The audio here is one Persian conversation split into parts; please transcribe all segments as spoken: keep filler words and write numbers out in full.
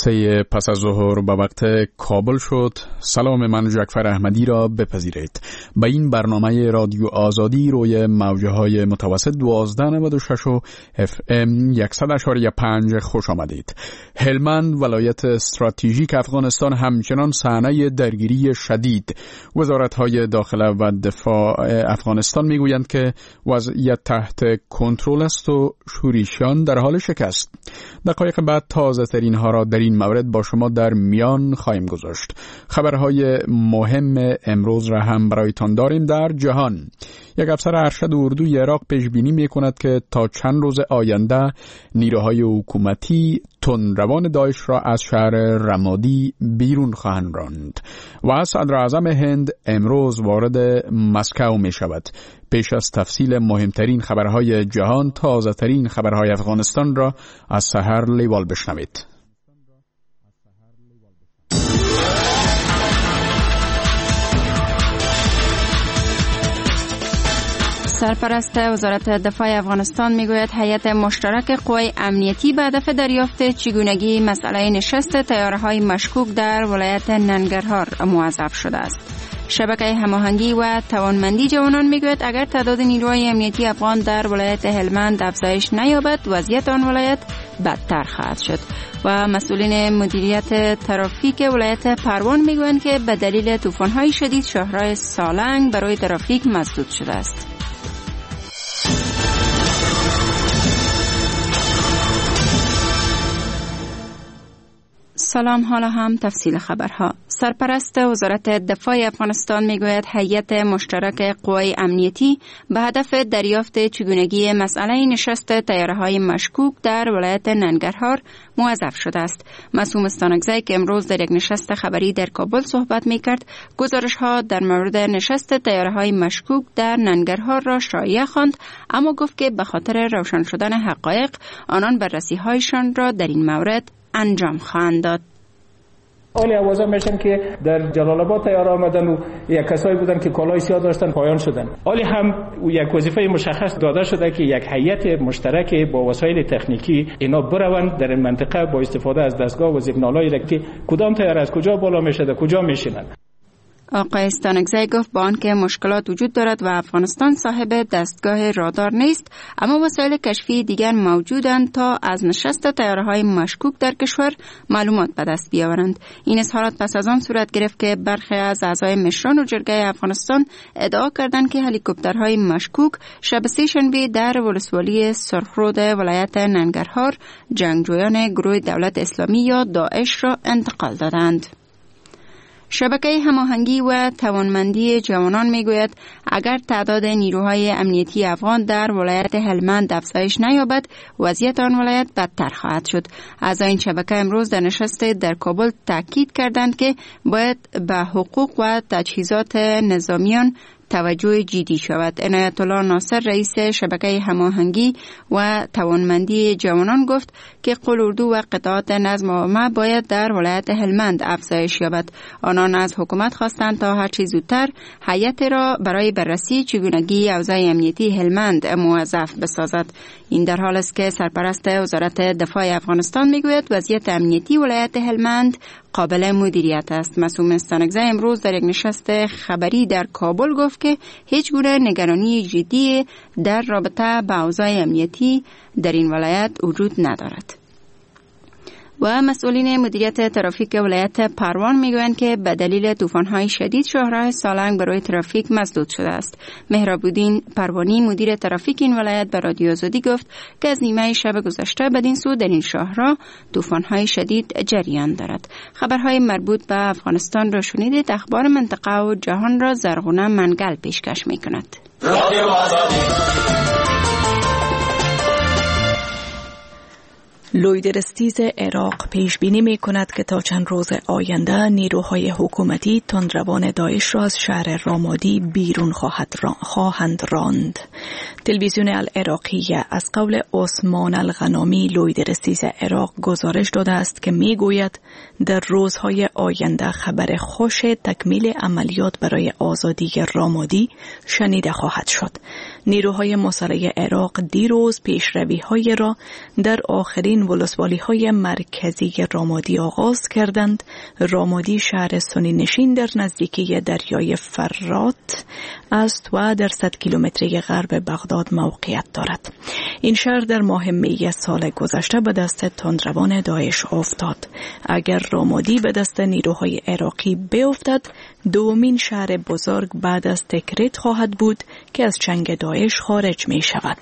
سه پس از ظهر به وقت کابل شد. سلام من جعفر احمدی را بپذیرید. به این برنامه رادیو آزادی روی موجه های متوسط دوازده نود و شش و اف ام صد و پنج خوش آمدید. هلمند ولایت استراتژیک افغانستان همچنان صحنه درگیری شدید. وزارت‌های داخله و دفاع افغانستان میگویند که وضعیت تحت کنترل است و شورشیان در حال شکست. دقایق بعد تازه ترین ها را در این مورد با شما در میان خواهیم گذاشت. خبرهای مهم امروز را هم برایتان داریم. در جهان یک افسر ارشد اردوی عراق پیش بینی می کند که تا چند روز آینده نیروهای حکومتی تندروان داعش را از شهر رمادی بیرون خواهند راند. و صدر اعظم هند امروز وارد مسکو می شود. پیش از تفصیل مهمترین خبرهای جهان، تازه ترین خبرهای افغانستان را از سحر لیوال بشنوید. سرپرست وزارت دفاع افغانستان میگوید هیئت مشترک قوای امنیتی به هدف دریافت چگونگی مسئله نشست طیاره‌های مشکوک در ولایت ننگرهار موظف شده است. شبکه هماهنگی و توانمندی جوانان میگوید اگر تعداد نیروهای امنیتی افغان در ولایت هلمند افزایش نیابد وضعیت آن ولایت بدتر خواهد شد. و مسئولین مدیریت ترافیک ولایت پروان میگویند که به دلیل طوفان‌های شدید شاهراه سالنگ برای ترافیک مسدود شده است. سلام، حالا هم تفصیل خبرها. سرپرست وزارت دفاع افغانستان میگوید هیئت مشترک قوای امنیتی به هدف دریافت چگونگی مسئله نشست طیاره‌های مشکوک در ولایت ننگرهار موظف شده است. معصوم استانکزی که امروز در یک نشست خبری در کابل صحبت میکرد، گزارش‌ها در مورد نشست طیاره‌های مشکوک در ننگرهار را شایع خواند، اما گفت که به خاطر روشن شدن حقایق آنان بررسی‌هایشان را در این مورد انجام خواهند داد. اولی آوازه میشن که در جلال آباد تیار آمدن و یک کسایی بودن که کالای سیاه داشتن پایان شدن. اولی هم یک وظیفه مشخص داده شده که یک هیئت مشترک با وسایل تکنیکی اینا بروند در این منطقه با استفاده از دستگاه و سیگنالایی را که کدام تیار از کجا بالا میشه و کجا میشینن. آقای استانکزی گفت با آنکه مشکلات وجود دارد و افغانستان صاحب دستگاه رادار نیست، اما وسایل کشفی دیگر موجودند تا از نشست طیاره‌های مشکوک در کشور معلومات به دست بیاورند. این اظهارات پس از آن صورت گرفت که برخی از اعضای مشران و جرگه افغانستان ادعا کردند که هلیکوپترهای مشکوک شب سه‌شنبه در ولسوالی سرخرود ولایت ننگرهار جنگجویان گروه دولت اسلامی یا داعش را انتقال دادند. شبکه هماهنگی و توانمندی جوانان میگوید اگر تعداد نیروهای امنیتی افغان در ولایت هلمند افزایش نیابد وضعیت آن ولایت بدتر خواهد شد. اعضای این شبکه امروز در نشست در کابل تاکید کردند که باید به حقوق و تجهیزات نظامیان توجه جدی شود. عنایت الله ناصر رئیس شبکه هماهنگی و توانمندی جوانان گفت که قلوردو و قطعات نظم و امن باید در ولایت هلمند افزایش یابد. آنان از حکومت خواستند تا هر چه زودتر هیئت را برای بررسی چگونگی اوضاع امنیتی هلمند موظف بسازد. این در حال است که سرپرست وزارت دفاع افغانستان میگوید وضعیت امنیتی ولایت هلمند قابل مدیریت است. معصوم استانکزی امروز در یک نشست خبری در کابل گفت که هیچ گونه نگرانی جدی در رابطه با اوضاع امنیتی در این ولایت وجود ندارد. و مسئولین مدیریت ترافیک ولایت پروان میگویند که به دلیل طوفان‌های شدید شاهراه سالنگ برای ترافیک مسدود شده است. مهراب‌الدین پروانی مدیر ترافیک این ولایت به رادیو آزادی گفت که از نیمه شب گذشته بدین سو در این شاهراه طوفان‌های شدید جریان دارد. خبرهای مربوط به افغانستان را شنیدید. اخبار منطقه و جهان را زرغونه منگل پیشکش می‌کند. رادیو آزادی. لویدرستیز عراق پیش بینی می کند که تا چند روز آینده نیروهای حکومتی تندروان داعش را از شهر رامادی بیرون خواهد را... خواهند راند. تلویزیون العراقیه از قول عثمان الغنامی لویدرستیز عراق گزارش داده است که می گوید در روزهای آینده خبر خوش تکمیل عملیات برای آزادی رامادی شنیده خواهد شد. نیروهای مسلح عراق دیروز پیشروی‌های را در آخرین ولسوالی‌های مرکزی رامادی آغاز کردند. رامادی شهر سنی نشین در نزدیکی دریای فرات است و در صد کیلومتری غرب بغداد موقعیت دارد. این شهر در ماه می سال گذشته به دست تندروان داعش افتاد. اگر رامادی به دست نیروهای عراقی بیفتد، دومین شهر بزرگ بعد از تکریت خواهد بود که از چنگ داعش خارج می شود.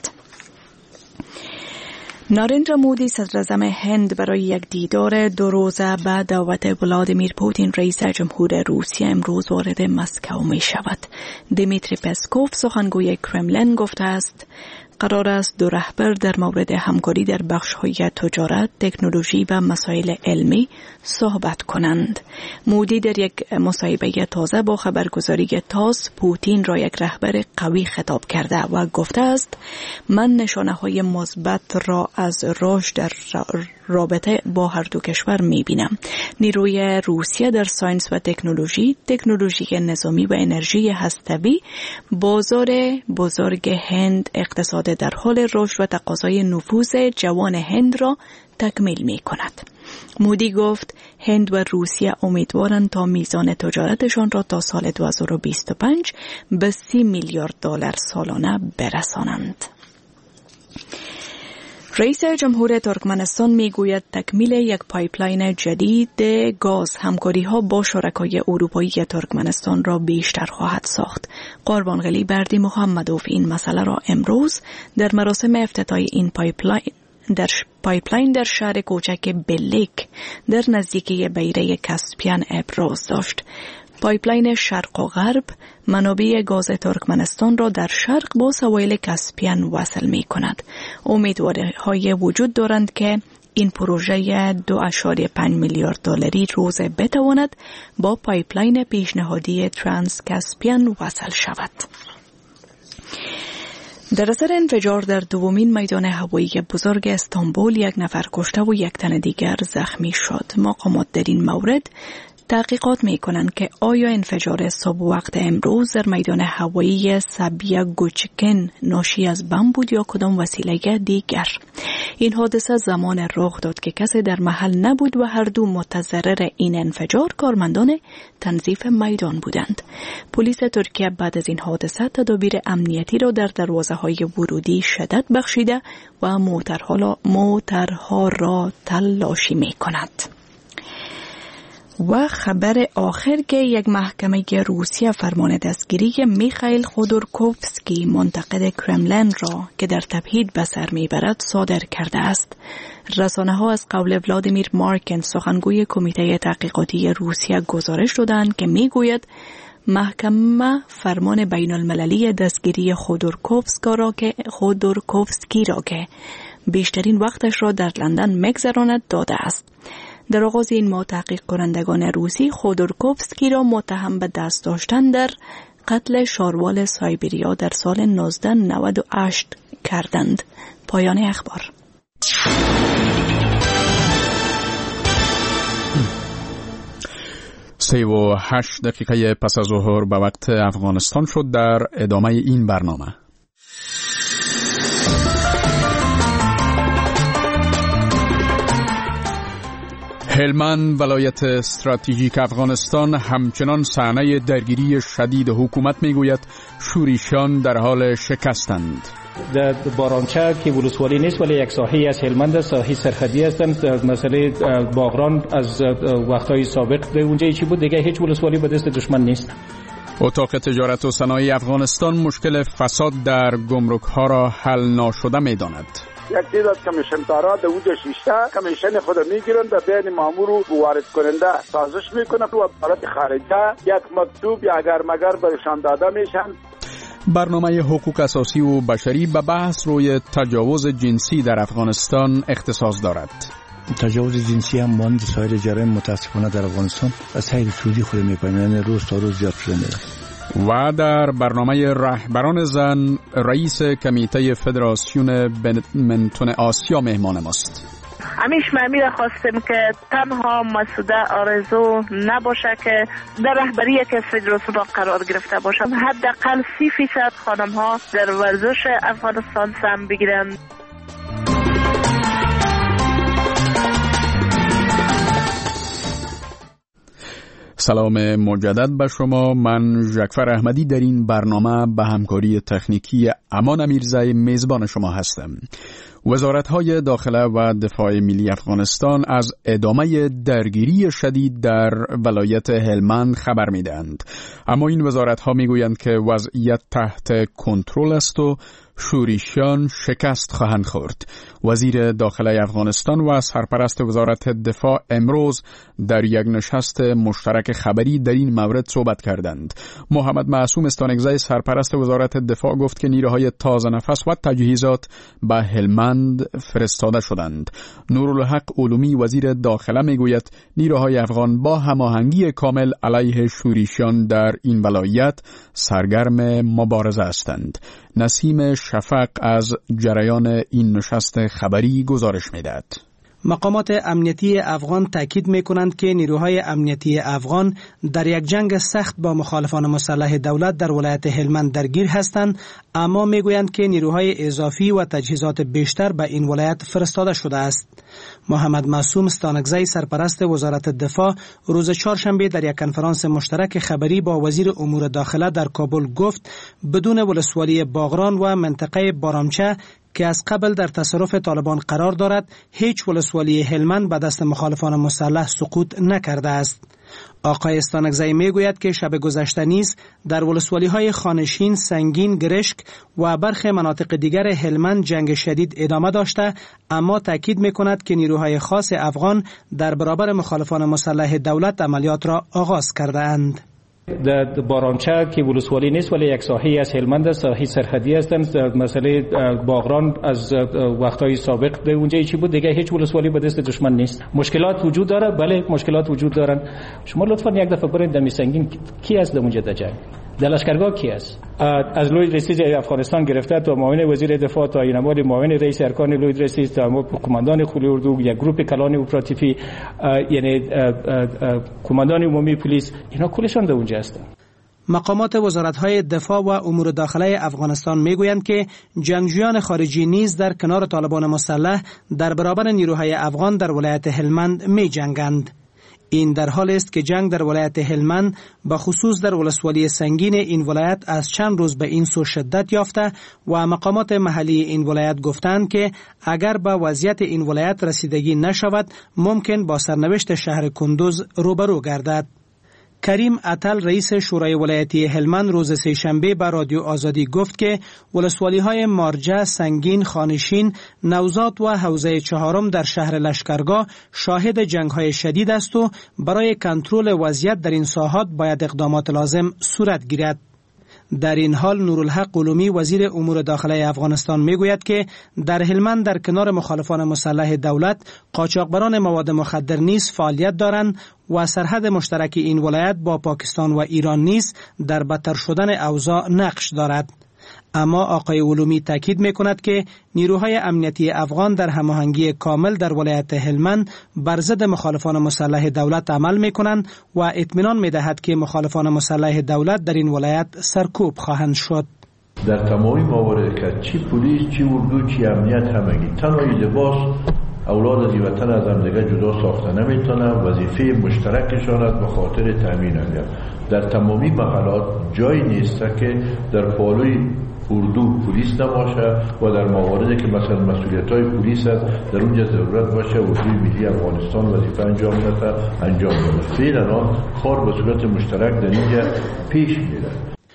نارندرا مودی صدراعظم هند برای یک دیدار دو روزه به دعوت ولادیمیر پوتین رئیس جمهور روسیه امروز وارد مسکو می شود. دیمیتری پسکوف سخنگوی کرملین گفته است قرار است دو رهبر در مورد همکاری در بخش‌های تجارت، تکنولوژی و مسائل علمی صحبت کنند. مودی در یک مصاحبه تازه با خبرگزاری تاس پوتین را یک رهبر قوی خطاب کرده و گفته است من نشانه‌های مثبت را از رشد در رابطه با هر دو کشور می‌بینم. نیروی روسیه در ساینس و تکنولوژی، تکنولوژی نظامی و انرژی هسته‌ای، بازار بزرگ هند، اقتصاد در حال رشد و تقاضای نفوذ جوان هند را تکمیل می کند. مودی گفت هند و روسیه امیدوارند تا میزان تجارتشان را تا سال دو هزار و بیست و پنج به سی میلیارد دلار سالانه برسانند. رئیس جمهور ترکمنستان میگوید تکمیل یک پایپلاین جدید گاز همکاری‌ها با شرکای اروپایی ترکمنستان را بیشتر خواهد ساخت. قربانغلی بردی محمدوف این مسئله را امروز در مراسم افتتاح این پایپلاین در پایپلاین در شهر کوچک بلیک در نزدیکی بیره کاسپیان ابراز داشت. پایپلاین شرق و غرب منابع گاز ترکمنستان را در شرق با سواحل کاسپیان وصل می کند. امیدوارهای وجود دارند که این پروژه دو ممیز پنج میلیارد دلاری روز بتواند با پایپلاین پیشنهادی ترانس کاسپیان وصل شود. در اثر انفجار در دومین میدان هوایی بزرگ استانبول یک نفر کشته و یک تن دیگر زخمی شد. مقامات در این مورد تحقیقات می کنند که آیا انفجار صبح وقت امروز در میدان هوایی سابیا گوچکن ناشی از بم بود یا کدام وسیله دیگر. این حادثه زمان رخ داد که کسی در محل نبود و هر دو متضرر این انفجار کارمندان تنظیف میدان بودند. پلیس ترکیه بعد از این حادثه تدابیر امنیتی را در دروازه‌های ورودی شدت بخشیده و موترها را تلاشی می کند. و خبر آخر که یک محکمه روسیه فرمان دستگیری میخائیل خودورکوفسکی منتقد کرملین را که در تبعید به سر میبرد صادر کرده است. رسانه ها از قول ولادیمیر مارکن سخنگوی کمیته تحقیقاتی روسیه گزارش دادند که میگوید محکمه فرمان بین المللی دستگیری خودورکوفسکی را که خودورکوفسکی را که بیشترین وقتش را در لندن میگذراند داده است. در آغاز این ماه تحقیق کنندگان روسی خودورکوفسکی را متهم به دست داشتن در قتل شاروال سایبریا در سال نوزده نود و هشت کردند. پایان اخبار. سه و هشت دقیقه پس از ظهر به وقت افغانستان شد. در ادامه این برنامه هلمند ولایت استراتژیک افغانستان همچنان صحنه درگیری شدید حکومت میگوید شوریشان در حال شکستند. در بارانچه که ولسوالی نیست ولی یک ساحه از هلمند ساحه سرحدی هستند. مسئله باغران از وقتهای سابق به اونجا چی بود دیگه هیچ ولسوالی به دست دشمن نیست. اتاق تجارت و صنایع افغانستان مشکل فساد در گمرک ها را حل ناشده میداند. یک چیز از کمیشن دارا در اونجا شیشته کمیشن خود میگیرن و بین مامور و وارد کننده سازش میکنن و وزارت خارجه یک مکتوب یا اگر مگر برشان داده میشن. برنامه حقوق اساسی و بشری به بحث روی تجاوز جنسی در افغانستان اختصاص دارد. تجاوز جنسی هم مانند سایر جرایم متاسفانه در افغانستان از سیر سودی خود میپاییم، یعنی روز تا روز زیاد شده میره. و در برنامه رهبران زن رئیس کمیته فدراسیون بدمینتون آسیا مهمان ماست. همیش ما خواستیم که تنها مسعود آرزو نباشه که در رهبری یک فدراسیون قرار گرفته باشه، حداقل سی فیصد خانم ها در ورزش افغانستان سهم بگیرند. سلام مجدد به شما. من ژکفر احمدی در این برنامه به همکاری تکنیکی امان امیرزی میزبان شما هستم. وزارت‌های داخله و دفاع ملی افغانستان از ادامه درگیری شدید در ولایت هلمند خبر می‌دهند، اما این وزارت‌ها می‌گویند که وضعیت تحت کنترل است و شورشیان شکست خواهند خورد. وزیر داخله افغانستان و سرپرست وزارت دفاع امروز در یک نشست مشترک خبری در این مورد صحبت کردند. محمد معصوم استانکزی سرپرست وزارت دفاع گفت که نیروهای تازه نفس و تجهیزات به هلمند فرستاده شدند. نورالحق علومی وزیر داخله میگوید نیروهای افغان با هماهنگی کامل علیه شورشیان در این ولایت سرگرم مبارزه هستند. نسیم شفق از جریان این نشست خبری گزارش می‌دهد. مقامات امنیتی افغان تاکید می‌کنند که نیروهای امنیتی افغان در یک جنگ سخت با مخالفان مسلح دولت در ولایت هلمند درگیر هستند، اما میگویند که نیروهای اضافی و تجهیزات بیشتر به این ولایت فرستاده شده است. محمد معصوم استانکزی سرپرست وزارت دفاع روز چهارشنبه در یک کنفرانس مشترک خبری با وزیر امور داخله در کابل گفت بدون ولسوالی باغران و منطقه بارامچه که از قبل در تصرف طالبان قرار دارد، هیچ ولسوالی هلمند به دست مخالفان مسلح سقوط نکرده است. آقای استانکزی میگوید که شب گذشته نیز در ولسوالی‌های خانشین، سنگین، گرشک و برخی مناطق دیگر هلمند جنگ شدید ادامه داشته، اما تاکید میکند که نیروهای خاص افغان در برابر مخالفان مسلح دولت عملیات را آغاز کرده اند. در بارامچه که ولسوالی نیست ولی یک ساحه از هلمند است، ساحه سرحدی هستند. مسئله باغران از وقتهای سابق در اونجا چی بود، دیگه هیچ ولسوالی به دست دشمن نیست. مشکلات وجود داره، بله مشکلات وجود دارن. شما لطفا یک دفعه برید در میسنگین کی است در اونجا در جنگ، در لشکرگاه کی است؟ از لوی رئیس افغانستان گرفته تا معاون وزیر دفاع تا اینمال معاون رئیس ارکان لوی رئیس تا کماندان خلی اردو، یک گروه کلان اپراتیفی، یعنی کماندان عمومی پلیس، اینا کلشان در اونجا هستند. مقامات وزارت‌های دفاع و امور داخله افغانستان میگویند که جنگجویان خارجی نیز در کنار طالبان مسلح در برابر نیروهای افغان در ولایت هلمند می‌جنگند. این در حال است که جنگ در ولایت هلمند به خصوص در ولسوالی سنگین این ولایت از چند روز به این سو شدت یافته و مقامات محلی این ولایت گفتند که اگر به وضعیت این ولایت رسیدگی نشود ممکن با سرنوشت شهر کندوز روبرو گردد. کریم عطل رئیس شورای ولایتی هلمند روز سه‌شنبه به رادیو آزادی گفت که ولسوالی‌های مارجه، سنگین، خانشین، نوزاد و حوزه چهارم در شهر لشکرگاه شاهد جنگ‌های شدید است و برای کنترل وضعیت در این ساحات باید اقدامات لازم صورت گیرد. در این حال نورالحق علومی وزیر امور داخله افغانستان میگوید که در هلمند در کنار مخالفان مسلح دولت قاچاقبران مواد مخدر نیز فعالیت دارند و سرحد مشترک این ولایت با پاکستان و ایران نیز در بدتر شدن اوضاع نقش دارد. اما آقای علومی تاکید میکند که نیروهای امنیتی افغان در هماهنگی کامل در ولایت هلمند بر ضد مخالفان مسلح دولت عمل میکنند و اطمینان میدهد که مخالفان مسلح دولت در این ولایت سرکوب خواهند شد. در تمامی موارد که چی پلیس، چی اردو، چی امنیت همگی تنهایی لباس اولاد از وطن از هم دیگه جدا ساخته نمیتونن. وظیفه مشترکشان است به خاطر تامین امنیت. در تمامی محلات جایی نیست که در پالوی اردو پلیس نباشه و در مواردی که مثلا مسئولیت‌های پلیس است در اونجا ضرورت باشه اردوی ملی افغانستان وظیفه انجام بده انجام بده. فعلا کار به صورت مشترک در اینجا پیش میره.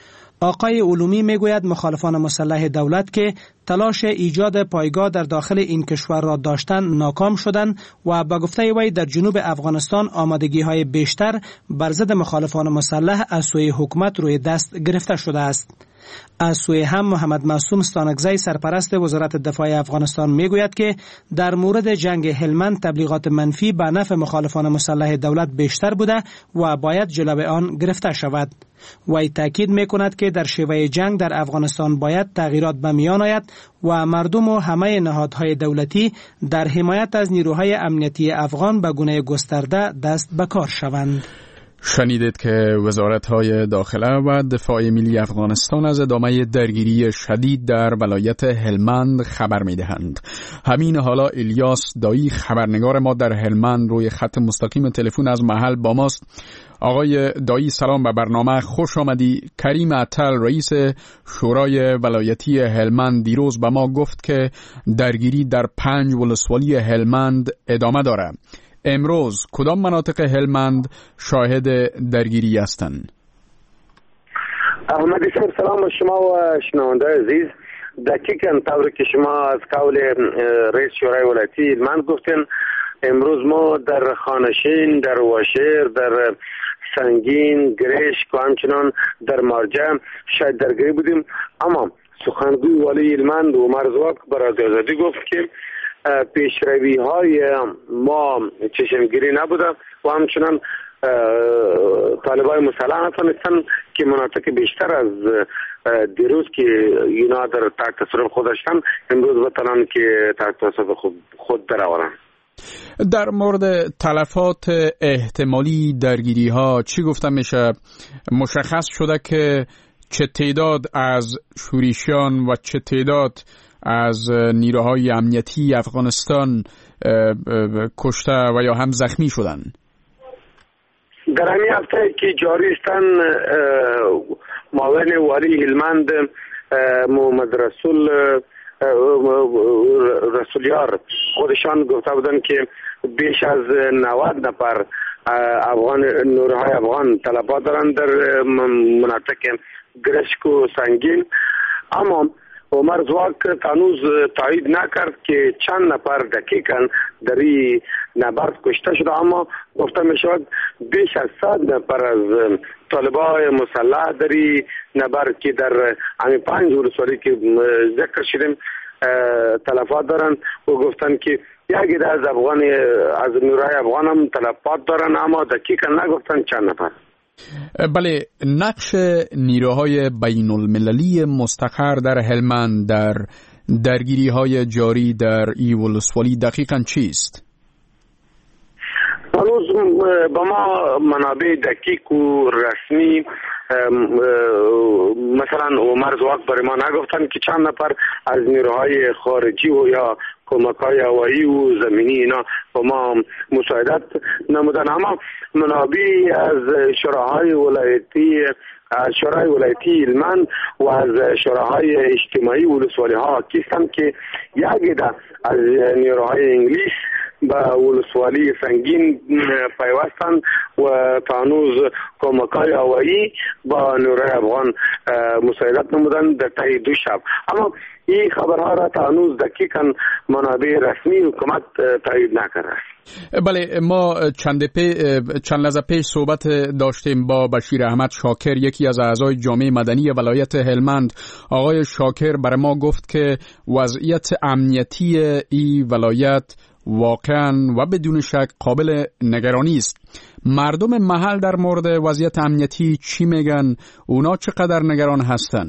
آقای علومی میگوید مخالفان مسلح دولت که تلاش ایجاد پایگاه در داخل این کشور را داشتن ناکام شدند و به گفته وی در جنوب افغانستان آمادگی های بیشتر بر ضد مخالفان مسلح از سوی حکومت روی دست گرفته شده است. از سوی هم محمد معصوم استانکزی سرپرست وزارت دفاع افغانستان میگوید که در مورد جنگ هلمند تبلیغات منفی به نفع مخالفان مسلح دولت بیشتر بوده و باید جلوی آن گرفته شود. وی تاکید میکند که در شیوه جنگ در افغانستان باید تغییرات به میان آید و مردم و همه نهادهای دولتی در حمایت از نیروهای امنیتی افغان به گونه گسترده دست به کار شوند. شنیدید که وزارت‌های داخله و دفاع ملی افغانستان از ادامه درگیری شدید در ولایت هلمند خبر می‌دهند. همین حالا الیاس دایی خبرنگار ما در هلمند روی خط مستقیم تلفن از محل با ماست. آقای دایی سلام به برنامه، خوش آمدی. کریم عطل رئیس شورای ولایتی هلمند دیروز به ما گفت که درگیری در پنج ولسوالی هلمند ادامه دارد. امروز کدام مناطق هلمند شاهد درگیری هستند؟ احمدی صاحب سلام به شما و شنونده عزیز. دقیقاً طوری که شما از قول رئیس شورای ولایتی هلمند گفتین، امروز ما در خانشین، در واشیر، در سنگین، گرشک و همچنان در مارجه شاید درگیری بودیم. اما سخنگوی والی هلمند عمر زواک برای آزادی گفت که پیشروی های ما چشمگیری نبوده و همچنان طالبای مسلح نتونستن که مناطق بیشتر از دیروز که اینا در تحت تصرف خود داشتن امروز بتونن که تحت تصرف خود, خود درآورن. در مورد تلفات احتمالی درگیری ها چی گفته میشه؟ مشخص شده که چه تعداد از شورشیان و چه تعداد از نیروهای امنیتی افغانستان کشته و یا هم زخمی شدن؟ در همین هفته که جاری استن معاون والی هلمند محمد رسول رسولیار خودشان گفته بودن که بیش از نود نفر افغان نیروهای افغان تلفات دارن در مناطق گرشک و سنگین. اما عمر زواک تانوز تایید نکرد که چند نفر دقیقاً در این نبرد کشته شده، اما گفته می شود بیش از صد نفر از طالبای مسلح در این نبرد که در همین پنج ولسوالی که ذکر شدیم تلفات دارن و گفتن که یکی از افغان از نیروهای افغان هم تلفات دارن، اما دقیقاً نگفتن چند نفر. بله، نقش نیروهای بین المللی مستقر در هلمند در درگیری های جاری در ای ولسوالی دقیقاً چیست؟ هنوز با ما منابع دقیق و رسمی مثلا عمر زواک برای ما نگفتن که چند نفر از نیروهای خارجی و یا کمک‌های هوایی و زمینی اینا با ما مساعدت نمودن، اما منابع از شوراهای ولایتی از شورای ولایتی هلمند و از شوراهای اجتماعی ولسوالی ها کیستن که یکی از نیروهای انگلیس با ولسوالی سنگین پیوستند و تانوز کمک‌های هوایی با نیروهای افغان مساعدت نمودن در طی دو شب. اما این خبرها را تانوز دقیقاً منابع رسمی حکومت تایید نکرده. بله، ما چند پی چند لحظه پیش صحبت داشتیم با بشیر احمد شاکر، یکی از اعضای جامعه مدنی ولایت هلمند. آقای شاکر برای ما گفت که وضعیت امنیتی این ولایت واقعا و بدون شک قابل نگرانی است. مردم محل در مورد وضعیت امنیتی چی میگن؟ اونا چقدر نگران هستن؟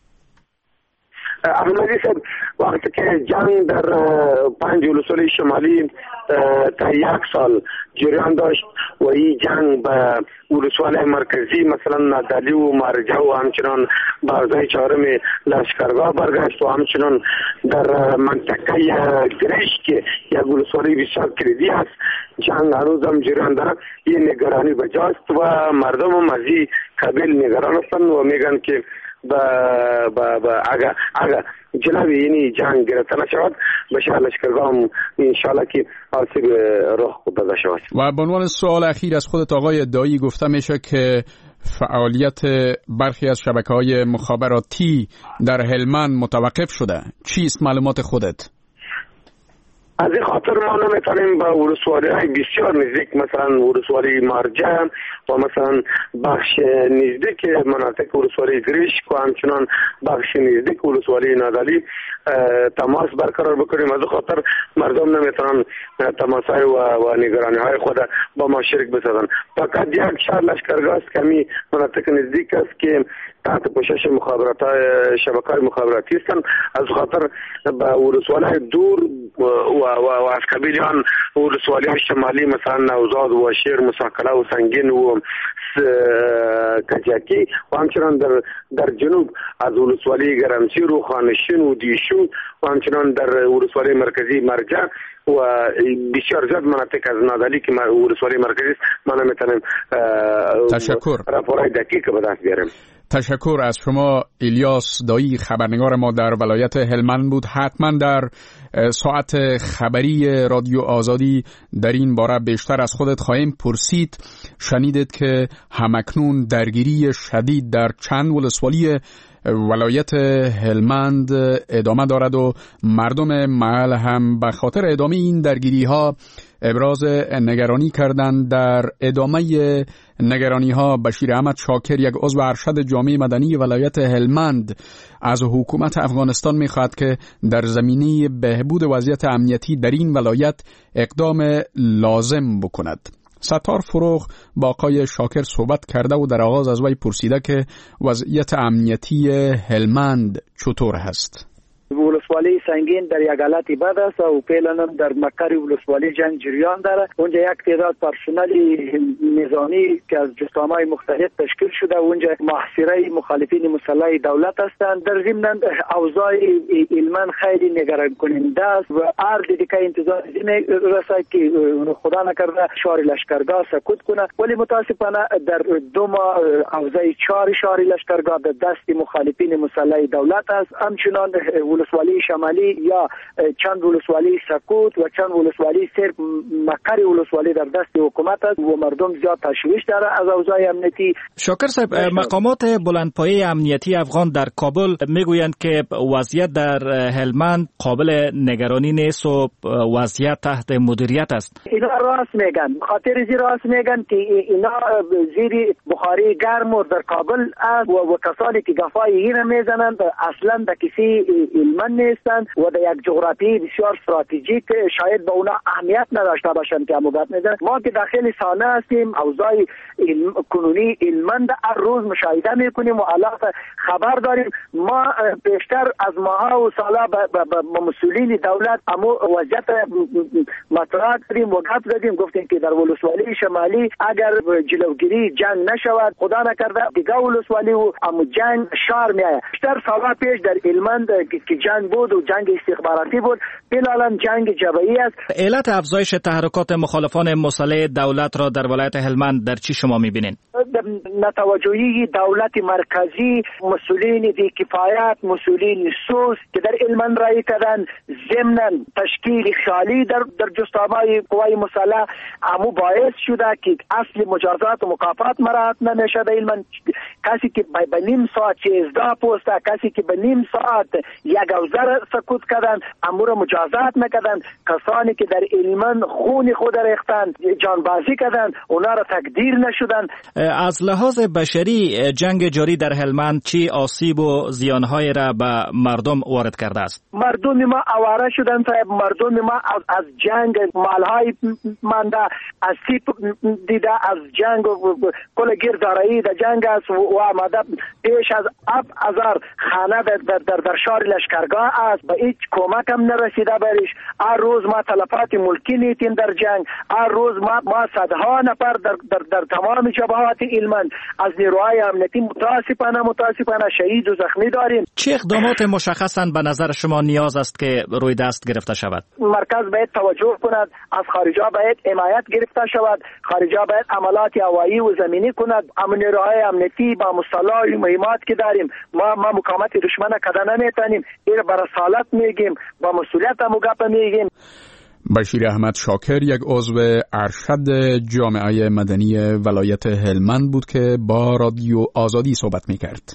احمدی صاحب، وقتی که جنگ در پنج ولسوالی شمالی تا یک سال جریان داشت و این جنگ به ولسوالی مرکزی مثلا نادالی و مارجه و همچنان بازای چهارم لشکرگاه برگشت و همچنان در منطقه گرشک که یک ولسوالی بسیار کلیدی است جنگ هنوز هم جریان دارد، این نگرانی بجاست و مردم هم از این قبیل نگران هستند و میگن که با با با اگر اگر جنابی اینی جنگ گرفته نشود بشه لشکرگاه هم انشالله که آسیب راه داده شود. و به عنوان سوال اخیر از خودت آقای دایی، گفته میشه که فعالیت برخی از شبکه‌های مخابراتی در هلمند متوقف شده. چیست معلومات خودت؟ از این خاطر ما نمیتونیم با ولسوالی های بسیار نزدیک مثلا ولسوالی مارجه و مثلا بخش نزدیک مناطق ولسوالی گرشک و همچنان بخش نزدیک ولسوالی نادالی تماس برقرار بکنیم. از خاطر مردم نمیتونن تماس‌های و, و نگرانی‌های خود با ما شریک بسازن. فقط یک شهر لشکرگاه است که می مناطق نزدیک است که تحت پوشش مخابرات شبکه‌های مخابراتی هستند. از خاطر به ولسوالی‌های دور و و و از قبیل آن ولسوالی‌های شمالی مثلا نوزاد و شیر مساکله و سنگین و کجکی و همچنان در در جنوب از ولسوالی گرمسیر و خانشین و دیشون و همچنان در ولسوالی مرکزی مرجع و بسیار زیاد مناطق از نادلی که ولسوالی مرکزی است. ما نمیتونیم تشکر راپورهای دقیق به دست بیاریم. تشکر از شما. الیاس دایی خبرنگار ما در ولایت هلمند بود. حتما در ساعت خبری رادیو آزادی در این باره بیشتر از خودت خواهیم پرسید. شنیدید که همکنون درگیری شدید در چند ولسوالی ولایت هلمند ادامه دارد و مردم محل هم به خاطر ادامه این درگیری ها ابراز نگرانی کردند. در ادامه نگرانی ها بشیر احمد شاکر، یک عضو ارشد جامعه مدنی ولایت هلمند، از حکومت افغانستان می‌خواهد که در زمینه بهبود وضعیت امنیتی در این ولایت اقدام لازم بکند. ستار فروغ با آقای شاکر صحبت کرده و در آغاز از وی پرسیده که وضعیت امنیتی هلمند چطور هست. ولسوالی سنگین در یک حالت بد است و فعلا در مقر ولسوالی جنگ جریان داره. اونجا یک تعداد پرسنل نظامی که از جستام‌های مختلف تشکیل شده اونجا محاصره مخالفین مسلح دولت هستند. در ضمن اوضاع هلمند خیلی نگران کننده است و هر دیگه انتظار رسد که خدا نکرده شهر لشکرگاه سقوط کنه، ولی متاسفانه در دو ماه اوضاع چهار شهر لشکرگاه در دست مخالفین مسلح دولت است. همچنان ولسوالی شمالی یا چند ولسوالی سقوط و چند ولسوالی صرف مقر ولسوالی در دست حکومت است و مردم زیاد تشویش داره از اوضاع امنیتی. شاکر صاحب، مقامات بلندپایه امنیتی افغان در کابل میگویند که وضعیت در هلمند قابل نگرانی نیست و وضعیت تحت مدیریت است. اینا راست میگن، خاطر زیر راست میگن که اینا زیر بخاری گرم در کابل است و, و کسانی که گفای اینا میزنند اصلا در کسی هلمند نیستند و در یک جغرافی بسیار استراتژیک شاید به اونا اهمیت نداشته باشند که اموبت میزنند. ما که داخل سانه هستیم اوضاع کنونی هلمند هر روز مشاهده میکنیم و علاوه خبر داریم. ما بیشتر از ماها و سالا با مسئولین دولت امو وضعیت مطرح کردیم و گپ زدیم، گفتیم که در ولسوالی شمالی اگر جلوگیری جنگ نشود خدا نکرده دیگه ولسوالی و امو جنگ شار میآید. بیشتر سالا پیش در هلمند که جنگ بود و جنگ استخباراتی بود، فعلا جنگ جبهه‌ای است. علت افزایش تحرکات مخالفان مسلح دولت را در ولایت هلمند در چی شما می‌بینید؟ نتوجهی دولت مرکزی، مسئولین بی کفایت، مسئولین سوس که در هلمند رای کردن، ضمناً تشکیل خالی در در جستجوی قوای مسلح امو باعث شده که اصل مجازات و مکافات مراعات نمیشه در هلمند. کسی که به نیم ساعت چهارده پست، کسی که به نیم ساعت یک اوزار سقوط کردن امور مجازات نکردن. کسانی که در هلمند خون خود ریختن، جانبازی کردن، اونا را تقدیر نشدن. از لحاظ بشری جنگ جاری در هلمند چی آسیب و زیانهای را به مردم وارد کرده است؟ مردم ما آواره شدن صاحب. مردم ما از, از جنگ مالهای مانده، از سیپ دیده، از جنگ کل گردارایی در جنگ است و آمده پیش از اب هزار خانه در, در, در, در شهر لشکرگاه است. به هیچ کمک هم نرسیده برش. هر روز ما تلفات ملکی نیتیم در جنگ. هر روز ما, ما صدها نفر در, در, در تمام جبهات هلمند از نیروهای امنیتی متاسفانه متاسفانه شهید و زخمی داریم. چه اقدامات مشخصاً به نظر شما نیاز است که روی دست گرفته شود؟ مرکز باید توجه کند، از خارجا باید حمایت گرفته شود، خارجا باید عملات هوایی و زمینی کند. امن نیروهای امنیتی با مسلح و مهمات که داریم ما ما مقاومت دشمن کردن نمیتونیم. این بر رسالت میگیم، با مسئولیت هم گپ میگیم. بشیر احمد شاکر، یک عضو ارشد جامعه مدنی ولایت هلمند بود که با رادیو آزادی صحبت میکرد.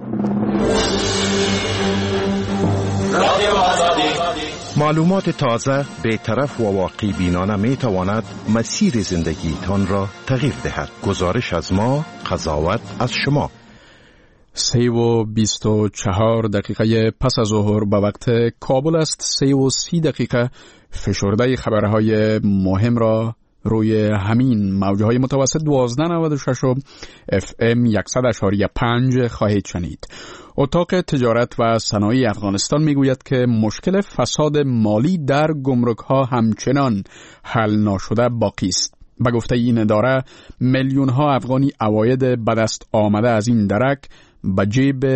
معلومات تازه، بی‌طرف و واقع بینانه می تواند مسیر زندگیتان را تغییر دهد. گزارش از ما، قضاوت از شما. سه و بیست و چهار دقیقه پس از ظهر به وقت کابل است. سه و سی دقیقه فشرده خبرهای مهم را روی همین موجه های متوسط دوازده نود و شش و اف ام صد و پنج خواهید شنید. اتاق تجارت و صنایع افغانستان میگوید که مشکل فساد مالی در گمرک ها همچنان حل نشده باقی است. به گفته این اداره میلیون ها افغانی عواید به دست آمده از این درک به جیب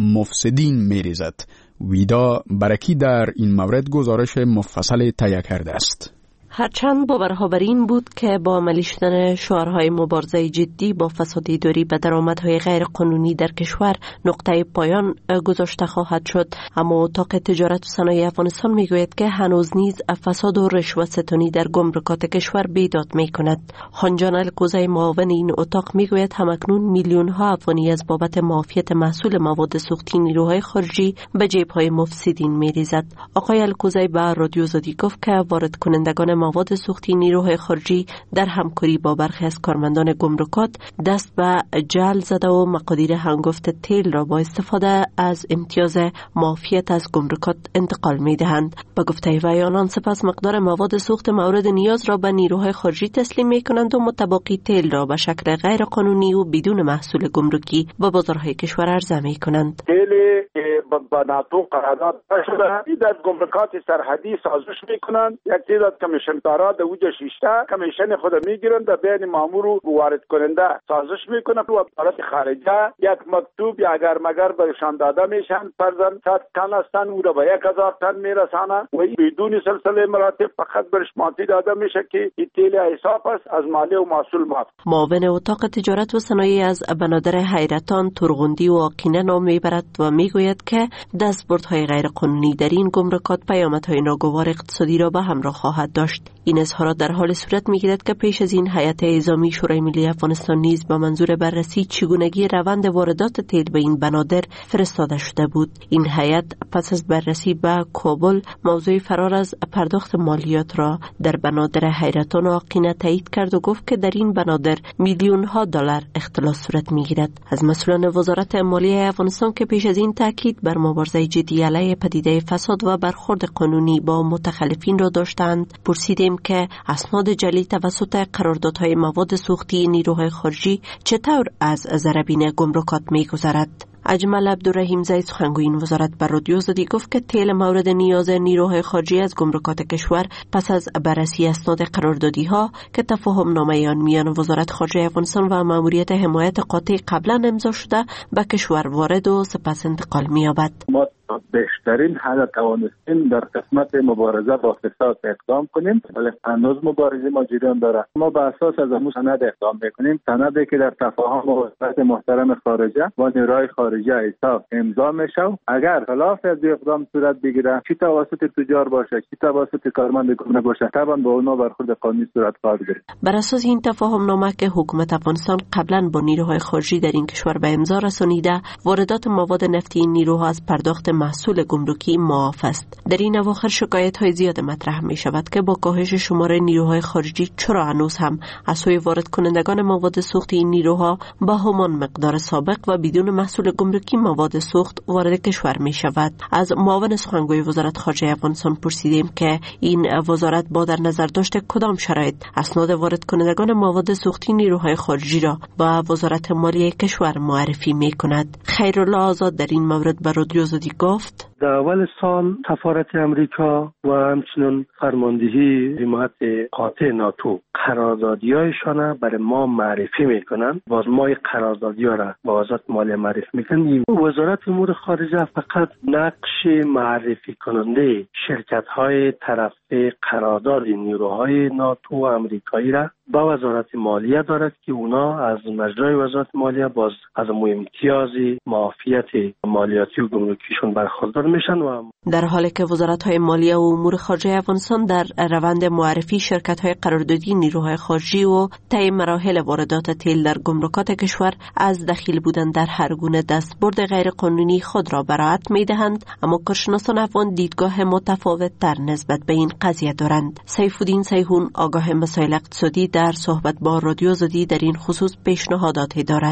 مفسدین میریزد. ویدا برکی در این مورد گزارش مفصل تهیه کرده است. هرچند باورها بر این بود که با عملی شدن شعارهای مبارزه جدی با فساد اداری به درآمدهای غیر قانونی در کشور نقطه پایان گذاشته خواهد شد، اما اتاق تجارت و صنایع افغانستان میگوید که هنوز نیز فساد و رشوه ستانی در گمرکات کشور بیداد میکند. خانجان الکوزی معاون این اتاق میگوید همکنون میلیون ها افغانی از بابت معافیت محصول مواد سوختی نیروهای خارجی به جیبهای مفسدین میریزد. آقای الکوزی به رادیو آزادی گفت که وارد کنندگان مواد سوختی نیروهای خارجی در همکاری با برخی از کارمندان گمرکات دست به جعل زده و مقادیر هنگفت تیل را با استفاده از امتیاز معافیت از گمرکات انتقال می دهند. با گفته وی آنان سپس مقدار مواد سوخت مورد نیاز را به نیروهای خارجی تسلیم می کنند و متبقی تیل را به شکل غیر قانونی و بدون محصول گمرکی به بازارهای کشور عرضه می کنند. تیل با ناتو قرارداد شده در گمرکات سرحدی سازش می کنند. یک تعداد کمیشن دارا در وجه شیشته کمیشن خود میگیرند و بین مامور و وارد کننده سازش میکنند و وزارت خارجه یک مکتوب یا اگر مگر برشان داده میشن فرضاً صد تن هستند او را به یک هزار تن میرسانند و بدون سلسله مراتب فقط برش ماتی داده میشه که این تیل حساب است از مالی و محصول معاف. معاون اتاق تجارت و صنایع از بنادر حیرتان ترغندی و آقینه نام میبرد و میگوید که دستبردهای غیر قانونی در این گمرکات پیامدهای ناگوار اقتصادی را به همراه خواهد داشت. این اظهارات در حال صورت میگیرد که پیش از این هیئت اعزامی شورای ملی افغانستان نیز با منظور بررسی چگونگی روند واردات تیل به این بنادر فرستاده شده بود. این هیئت پس از بررسی به کابل موضوع فرار از پرداخت مالیات را در بنادر حیرتان و آقینه تایید کرد و گفت که در این بنادر میلیون ها دلار اختلاس صورت میگیرد. از مسئولان وزارت مالیه افغانستان که پیش از این تاکید بر مبارزه جدی علیه پدیده فساد و برخورد قانونی با متخلفین را داشتند پرسیدیم که اسناد جعلی توسط قراردادهای مواد سوختی نیروهای خارجی چطور از ضربین گمرکات می‌گذرد. اجمل عبدالرحیم زی سخنگوی وزارت بر رادیو آزادی گفت که تیل مورد نیاز نیروهای خارجی از گمرکات کشور پس از بررسی اسناد قراردادی ها که تفاهم نامه آن میان وزارت خارجه افغانستان و ماموریت حمایت قاطع قبلا امضا شده به کشور وارد و سپس انتقال می‌یابد. ما بیشترین حد توانستیم در قسمت مبارزه با فساد اقدام کنیم، ولی هنوز مبارزه ما جریان داره. ما به اساس از همون سند اقدام میکنیم، سندی که در تفاهم با وزارت محترم خارجه و نیروهای خارجه حساب امضا میشه. اگر خلاف از اقدام صورت بگیره، چی توسط تجار باشه، چی توسط کارمند گمرک باشه، طبعا با اونها برخورد قانونی صورت خواهد گرفت. بر اساس این تفاهم نامه که حکومت افغانستان قبلا با نیروهای خارجی در این کشور به امضا رسانیده، واردات مواد نفتی این نیروها از پرداخت محصول گمرکی معاف است. در این اواخر شکایت های زیاد مطرح می شود که با کاهش شمار نیروهای خارجی چرا هنوز هم از سوی وارد کنندگان مواد سوخت این نیروها با همان مقدار سابق و بدون محصول گمرکی مواد سوخت وارد کشور می شود. از معاون سخنگوی وزارت خارجه افغانستان پرسیدیم که این وزارت با در نظر داشته کدام شرایط اسناد وارد کنندگان مواد سوختی نیروهای خارجی را با وزارت مالیه کشور معرفی می کند. خیرالله آزاد در این مورد به رادیو آزادی گفت: در اول سال سفارت امریکا و همچنین فرماندهی حمایت قاطع ناتو قراردادیایشان برای ما معرفی میکنن. باز ما این قراردادی‌ها را با وزارت مالیه معرفی میکنیم. وزارت امور خارجه فقط نقش معرفی کننده شرکت های طرف قرارداد نیروهای ناتو و امریکایی را با وزارت مالیه دارد که اونا از مجرای وزارت مالیه باز از امتیاز معافیت مالیاتی و گمرکیشون برخوردار میشن. و در حالی که وزارت‌های مالیه و امور خارجه افغانستان در روند معرفی شرکت‌های قراردادی نیروهای خارجی و طی مراحل واردات تیل در گمرکات کشور از دخیل بودن در هر گونه دستبرد غیر قانونی خود را براعت می‌دهند، اما کارشناسان افغان دیدگاه متفاوت تر نسبت به این قضیه دارند. سیف‌الدین سیحون آگاه مسائل اقتصادی در صحبت با رادیو آزادی در این خصوص پیشنهاداتی دارد.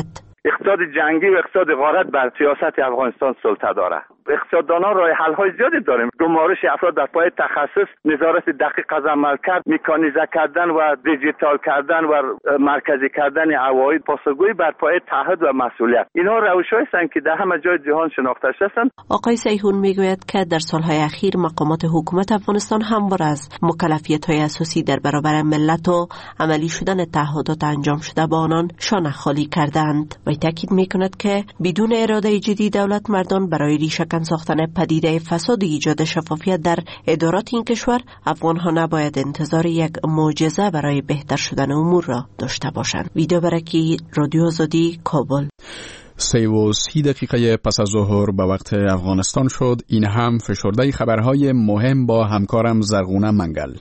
اقتصاد جنگی و اقتصاد غارت بر سیاست افغانستان سلطه داره. اقتصاددانان راه حل های زیادی داریم. گمارش افراد در پای تخصص، نظارت دقیق از عملکرد، مکانیزه کردن و دیجیتال کردن و مرکزی کردن عواید، پاسخگویی بر پای تعهد و مسئولیت. اینها روش‌هایی هستند که در همه جای جهان شناخته شدند. آقای سیحون میگوید که در سالهای اخیر مقامات حکومت افغانستان همواره از مکلفیت‌های اساسی در برابر ملت و عملی شدن تعهدات انجام شده با آنان شانه خالی کردند و تاکید میکند که بدون اراده جدی دولت مردان برای ریشه‌کن ساختن پدیده فساد و ایجاد شفافیت در ادارات این کشور، افغان‌ها نباید انتظار یک معجزه برای بهتر شدن امور را داشته باشند. ویدیو برکی رادیو آزادی، کابل. سه و سی دقیقه پس از ظهر به وقت افغانستان شد. این هم فشرده خبرهای مهم با همکارم زرغونه منگل.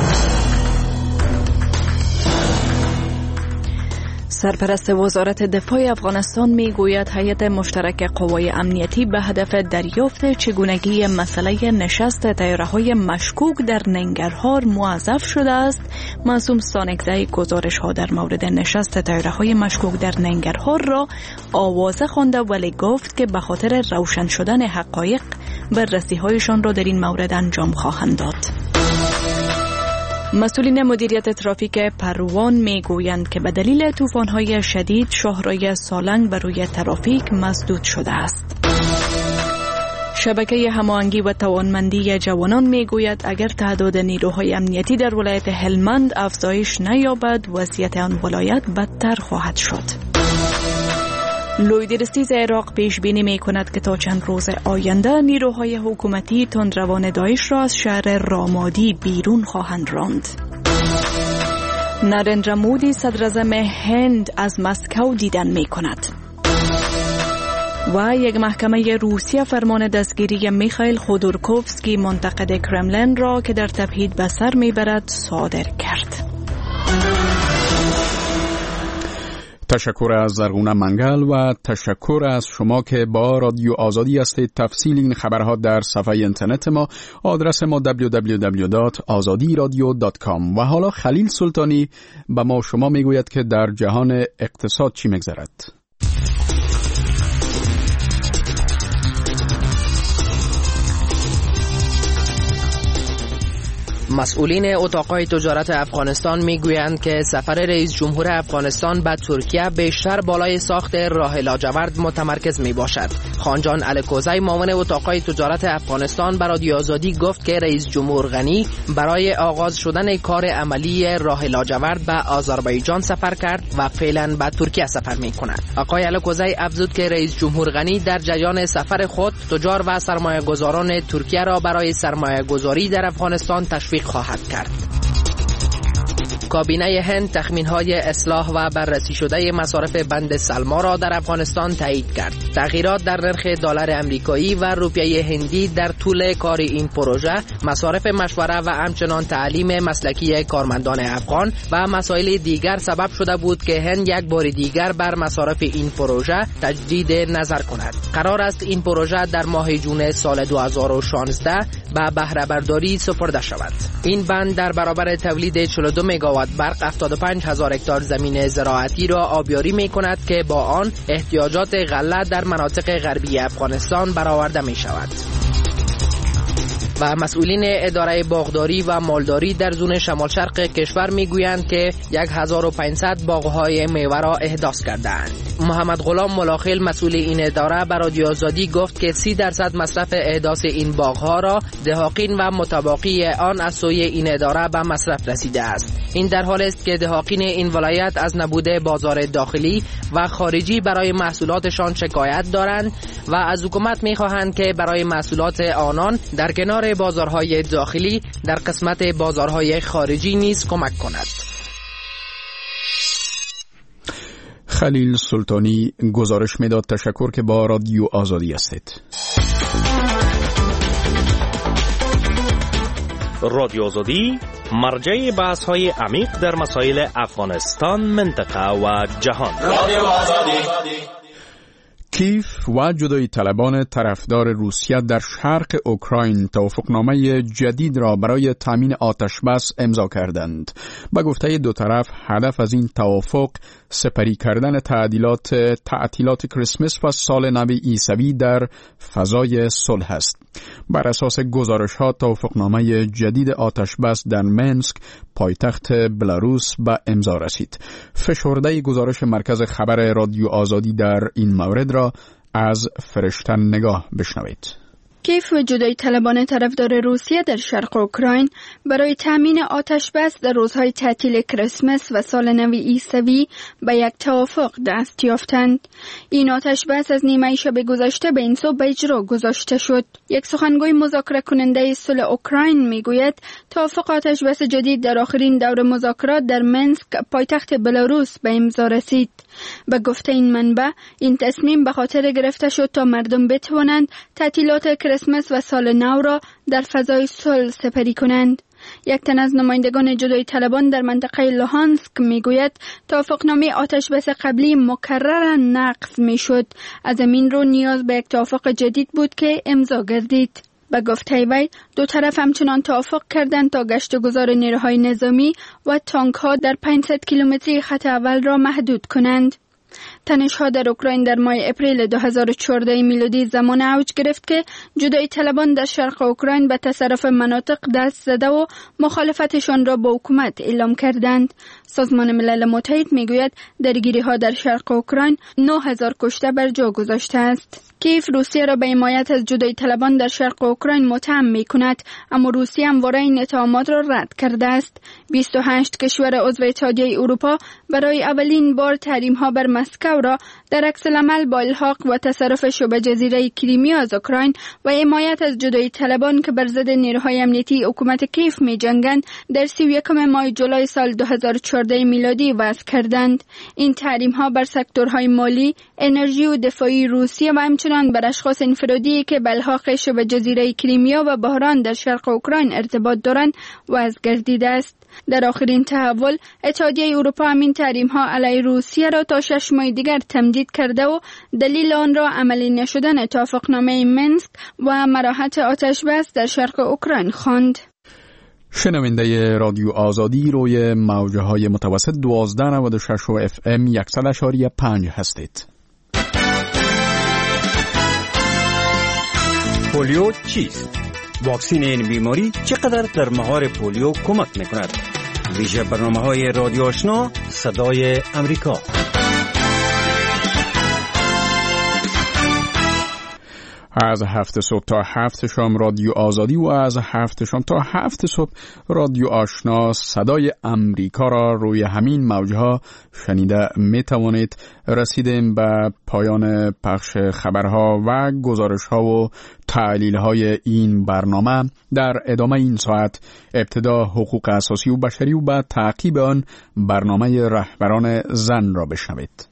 سرپرست وزارت دفاع افغانستان میگوید هیئت مشترک قوای امنیتی به هدف دریافت چگونگی مسئله نشست طیاره‌های مشکوک در ننگرهار موظف شده است. معصوم سانکزی گزارش ها در مورد نشست طیاره‌های مشکوک در ننگرهار را آوازه خوانده ولی گفت که به خاطر روشن شدن حقایق بررسی‌هایشان را در این مورد انجام خواهند داد. مسئولین مدیریت ترافیک پروان میگویند که به دلیل طوفان‌های شدید شاهراه سالنگ بر روی ترافیک مسدود شده است. شبکه هماهنگی و توانمندی جوانان میگوید اگر تعداد نیروهای امنیتی در ولایت هلمند افزایش نیابد وضعیت آن ولایت بدتر خواهد شد. لویدرستیز عراق پیش بینی می کند که تا چند روز آینده نیروهای حکومتی تندروان داعش را از شهر رامادی بیرون خواهند راند. نریندرا مودی صدر اعظم هند از مسکو دیدن می کند. و یک محکمه روسیه فرمان دستگیری میخائیل خودورکوفسکی منتقد کرملین را که در تبعید به سر میبرد صادر کرد. تشکر از زرغونه منگل و تشکر از شما که با رادیو آزادی هستید. تفصیل این خبرها در صفحه اینترنت ما، آدرس ما دبلیو دبلیو دبلیو دات آزادی رادیو دات کام. و حالا خلیل سلطانی به ما شما میگوید که در جهان اقتصاد چی میگذرد. مسئولین اتاقهای تجارت افغانستان میگویند که سفر رئیس جمهور افغانستان به ترکیه بیشتر بالای ساخت راه لاجورد متمرکز می باشد. خانجان الکوزی معاون اتاقهای تجارت افغانستان به رادیو آزادی گفت که رئیس جمهور غنی برای آغاز شدن کار عملی راه لاجورد به آذربایجان سفر کرد و فعلا به ترکیه سفر می کند. آقای الکوزی افزود که رئیس جمهور غنی در جریان سفر خود تجار و سرمایه‌گذاران ترکیه را برای سرمایه‌گذاری در افغانستان تشویق خواهد کرد. کابینه هند تخمین‌های اصلاح و بررسی شده مصارف بند سلما را در افغانستان تایید کرد. تغییرات در نرخ دلار آمریکایی و روپیه هندی در طول کار این پروژه، مصارف مشوره و همچنان تعلیم مسلکی کارمندان افغان و مسائل دیگر سبب شده بود که هند یک بار دیگر بر مصارف این پروژه تجدید نظر کند. قرار است این پروژه در ماه جون سال دو هزار و شانزده به بهره برداری سپرده شود. این بند در برابر تولید چهل و دو مگاوات برق هفتاد و پنج هزار هکتار زمین زراعتی را آبیاری می کند که با آن احتیاجات غله در مناطق غربی افغانستان برآورده می شود. و مسئولین اداره باغداری و مالداری در زون شمال شرق کشور میگویند که هزار و پانصد باغهای میوه را احداث کردند. محمد غلام ملاخیل مسئول این اداره به رادیو آزادی گفت که سی درصد مصرف احداث این باغها را دهاقین و متباقی آن از سوی این اداره به مصرف رسیده است. این در حالی است که دهاقین این ولایت از نبود بازار داخلی و خارجی برای محصولاتشان شکایت دارند و از حکومت می‌خواهند که برای محصولات آنان در کنار بازارهای داخلی در قسمت بازارهای خارجی نیز کمک کند. خلیل سلطانی گزارش میداد. تشکر که با رادیو آزادی هستید. رادیو آزادی مرجع بحث های عمیق در مسائل افغانستان، منطقه و جهان. رادیو آزادی. کیف و جدایی طلبان طرفدار روسیه در شرق اوکراین توافقنامه جدید را برای تامین آتشبس امضا کردند. به گفته دو طرف هدف از این توافق سپری کردن تعطیلات تعطیلات کریسمس و سال نو عیسوی در فضای صلح است. بر اساس گزارش‌ها توافقنامه جدید آتشبس در منسک پایتخت بلاروس به امضا رسید. فشرده گزارش مرکز خبر رادیو آزادی در این مورد را از فرشتن نگاه بشنوید. کیف و جدایی طلبان طرفدار روسیه در شرق اوکراین برای تامین آتش بس در روزهای تعطیل کریسمس و سال نو عیسوی به یک توافق دست یافتند. این آتش بس از نیمه شب گذشته به این سو به اجرا گذاشته شد. یک سخنگوی مذاکره کننده صلح اوکراین میگوید توافق آتش بس جدید در آخرین دور مذاکرات در منسک پایتخت بلاروس به امضا رسید. به گفته این منبع این تصمیم به خاطر گرفته شد تا مردم بتوانند تعطیلات کریسمس و سال نو را در فضای صلح سپری کنند. یک تن از نمایندگان جدایی طلبان در منطقه لوهانسک میگوید توافقنامه آتش بس قبلی مکررا نقض میشد. از این رو نیاز به یک توافق جدید بود که امضا گردید. به گفته وی دو طرف همچنان توافق کردند تا گشت و گذار نیروهای نظامی و تانک ها در پانصد کیلومتری خط اول را محدود کنند. تنش‌ها در اوکراین در ماه اپریل دو هزار و چهارده میلادی زمان اوج گرفت که جدایی طلبان در شرق اوکراین به تصرف مناطق دست زده و مخالفتشان را با حکومت اعلام کردند. سازمان ملل متحد میگوید درگیری‌ها در شرق اوکراین نه هزار کشته بر جا گذاشته است. کیف روسیه را به حمایت از جدایی طلبان در شرق اوکراین متهم می کند، اما روسیه همواره این اتهامات را رد کرده است. بیست و هشت کشور عضو اتحادیه اروپا برای اولین بار تحریم‌ها بر مسکو را در عکس العمل با الحاق و تصرف شبه جزیره کریمیا از اوکراین و حمایت از جدایی طلبان که بر ضد نیروهای امنیتی حکومت کیف می جنگند در سی و یکم ماه جولای سال دو هزار و چهارده میلادی وضع کردند. این تحریم‌ها بر سکتورهای مالی، انرژی و دفاعی روسیه و همچنین بر اشخاص انفرادی که به الحاق شبه جزیره کریمیا و بحران در شرق اوکراین ارتباط دارند وضع گردیده است. در آخرین تحول اتحادیه اروپا همین تحریم‌ها علیه روسیه را تا شش ماه دیگر تمدید کرده و دلیل آن را عملی نشدن توافقنامه منسک و مراحت آتش بس در شرق اوکراین خواند. شنونده رادیو آزادی روی موجه‌های متوسط دوازده نود و شش و اف ام صد و پنج هستید. پولیو چیست؟ واکسین این بیماری چقدر در مهار پولیو کمک میکند؟ ویژه برنامه‌های رادیو آشنا صدای امریکا. از هفت صبح تا هفت شام رادیو آزادی و از هفت شام تا هفت صبح رادیو آشنا صدای امریکا را روی همین موجها شنیده می توانید. رسیدیم به پایان پخش خبرها و گزارشها و تحلیل‌های این برنامه. در ادامه این ساعت ابتدا حقوق اساسی و بشری و بعد تعقیب آن برنامه رهبران زن را بشنوید.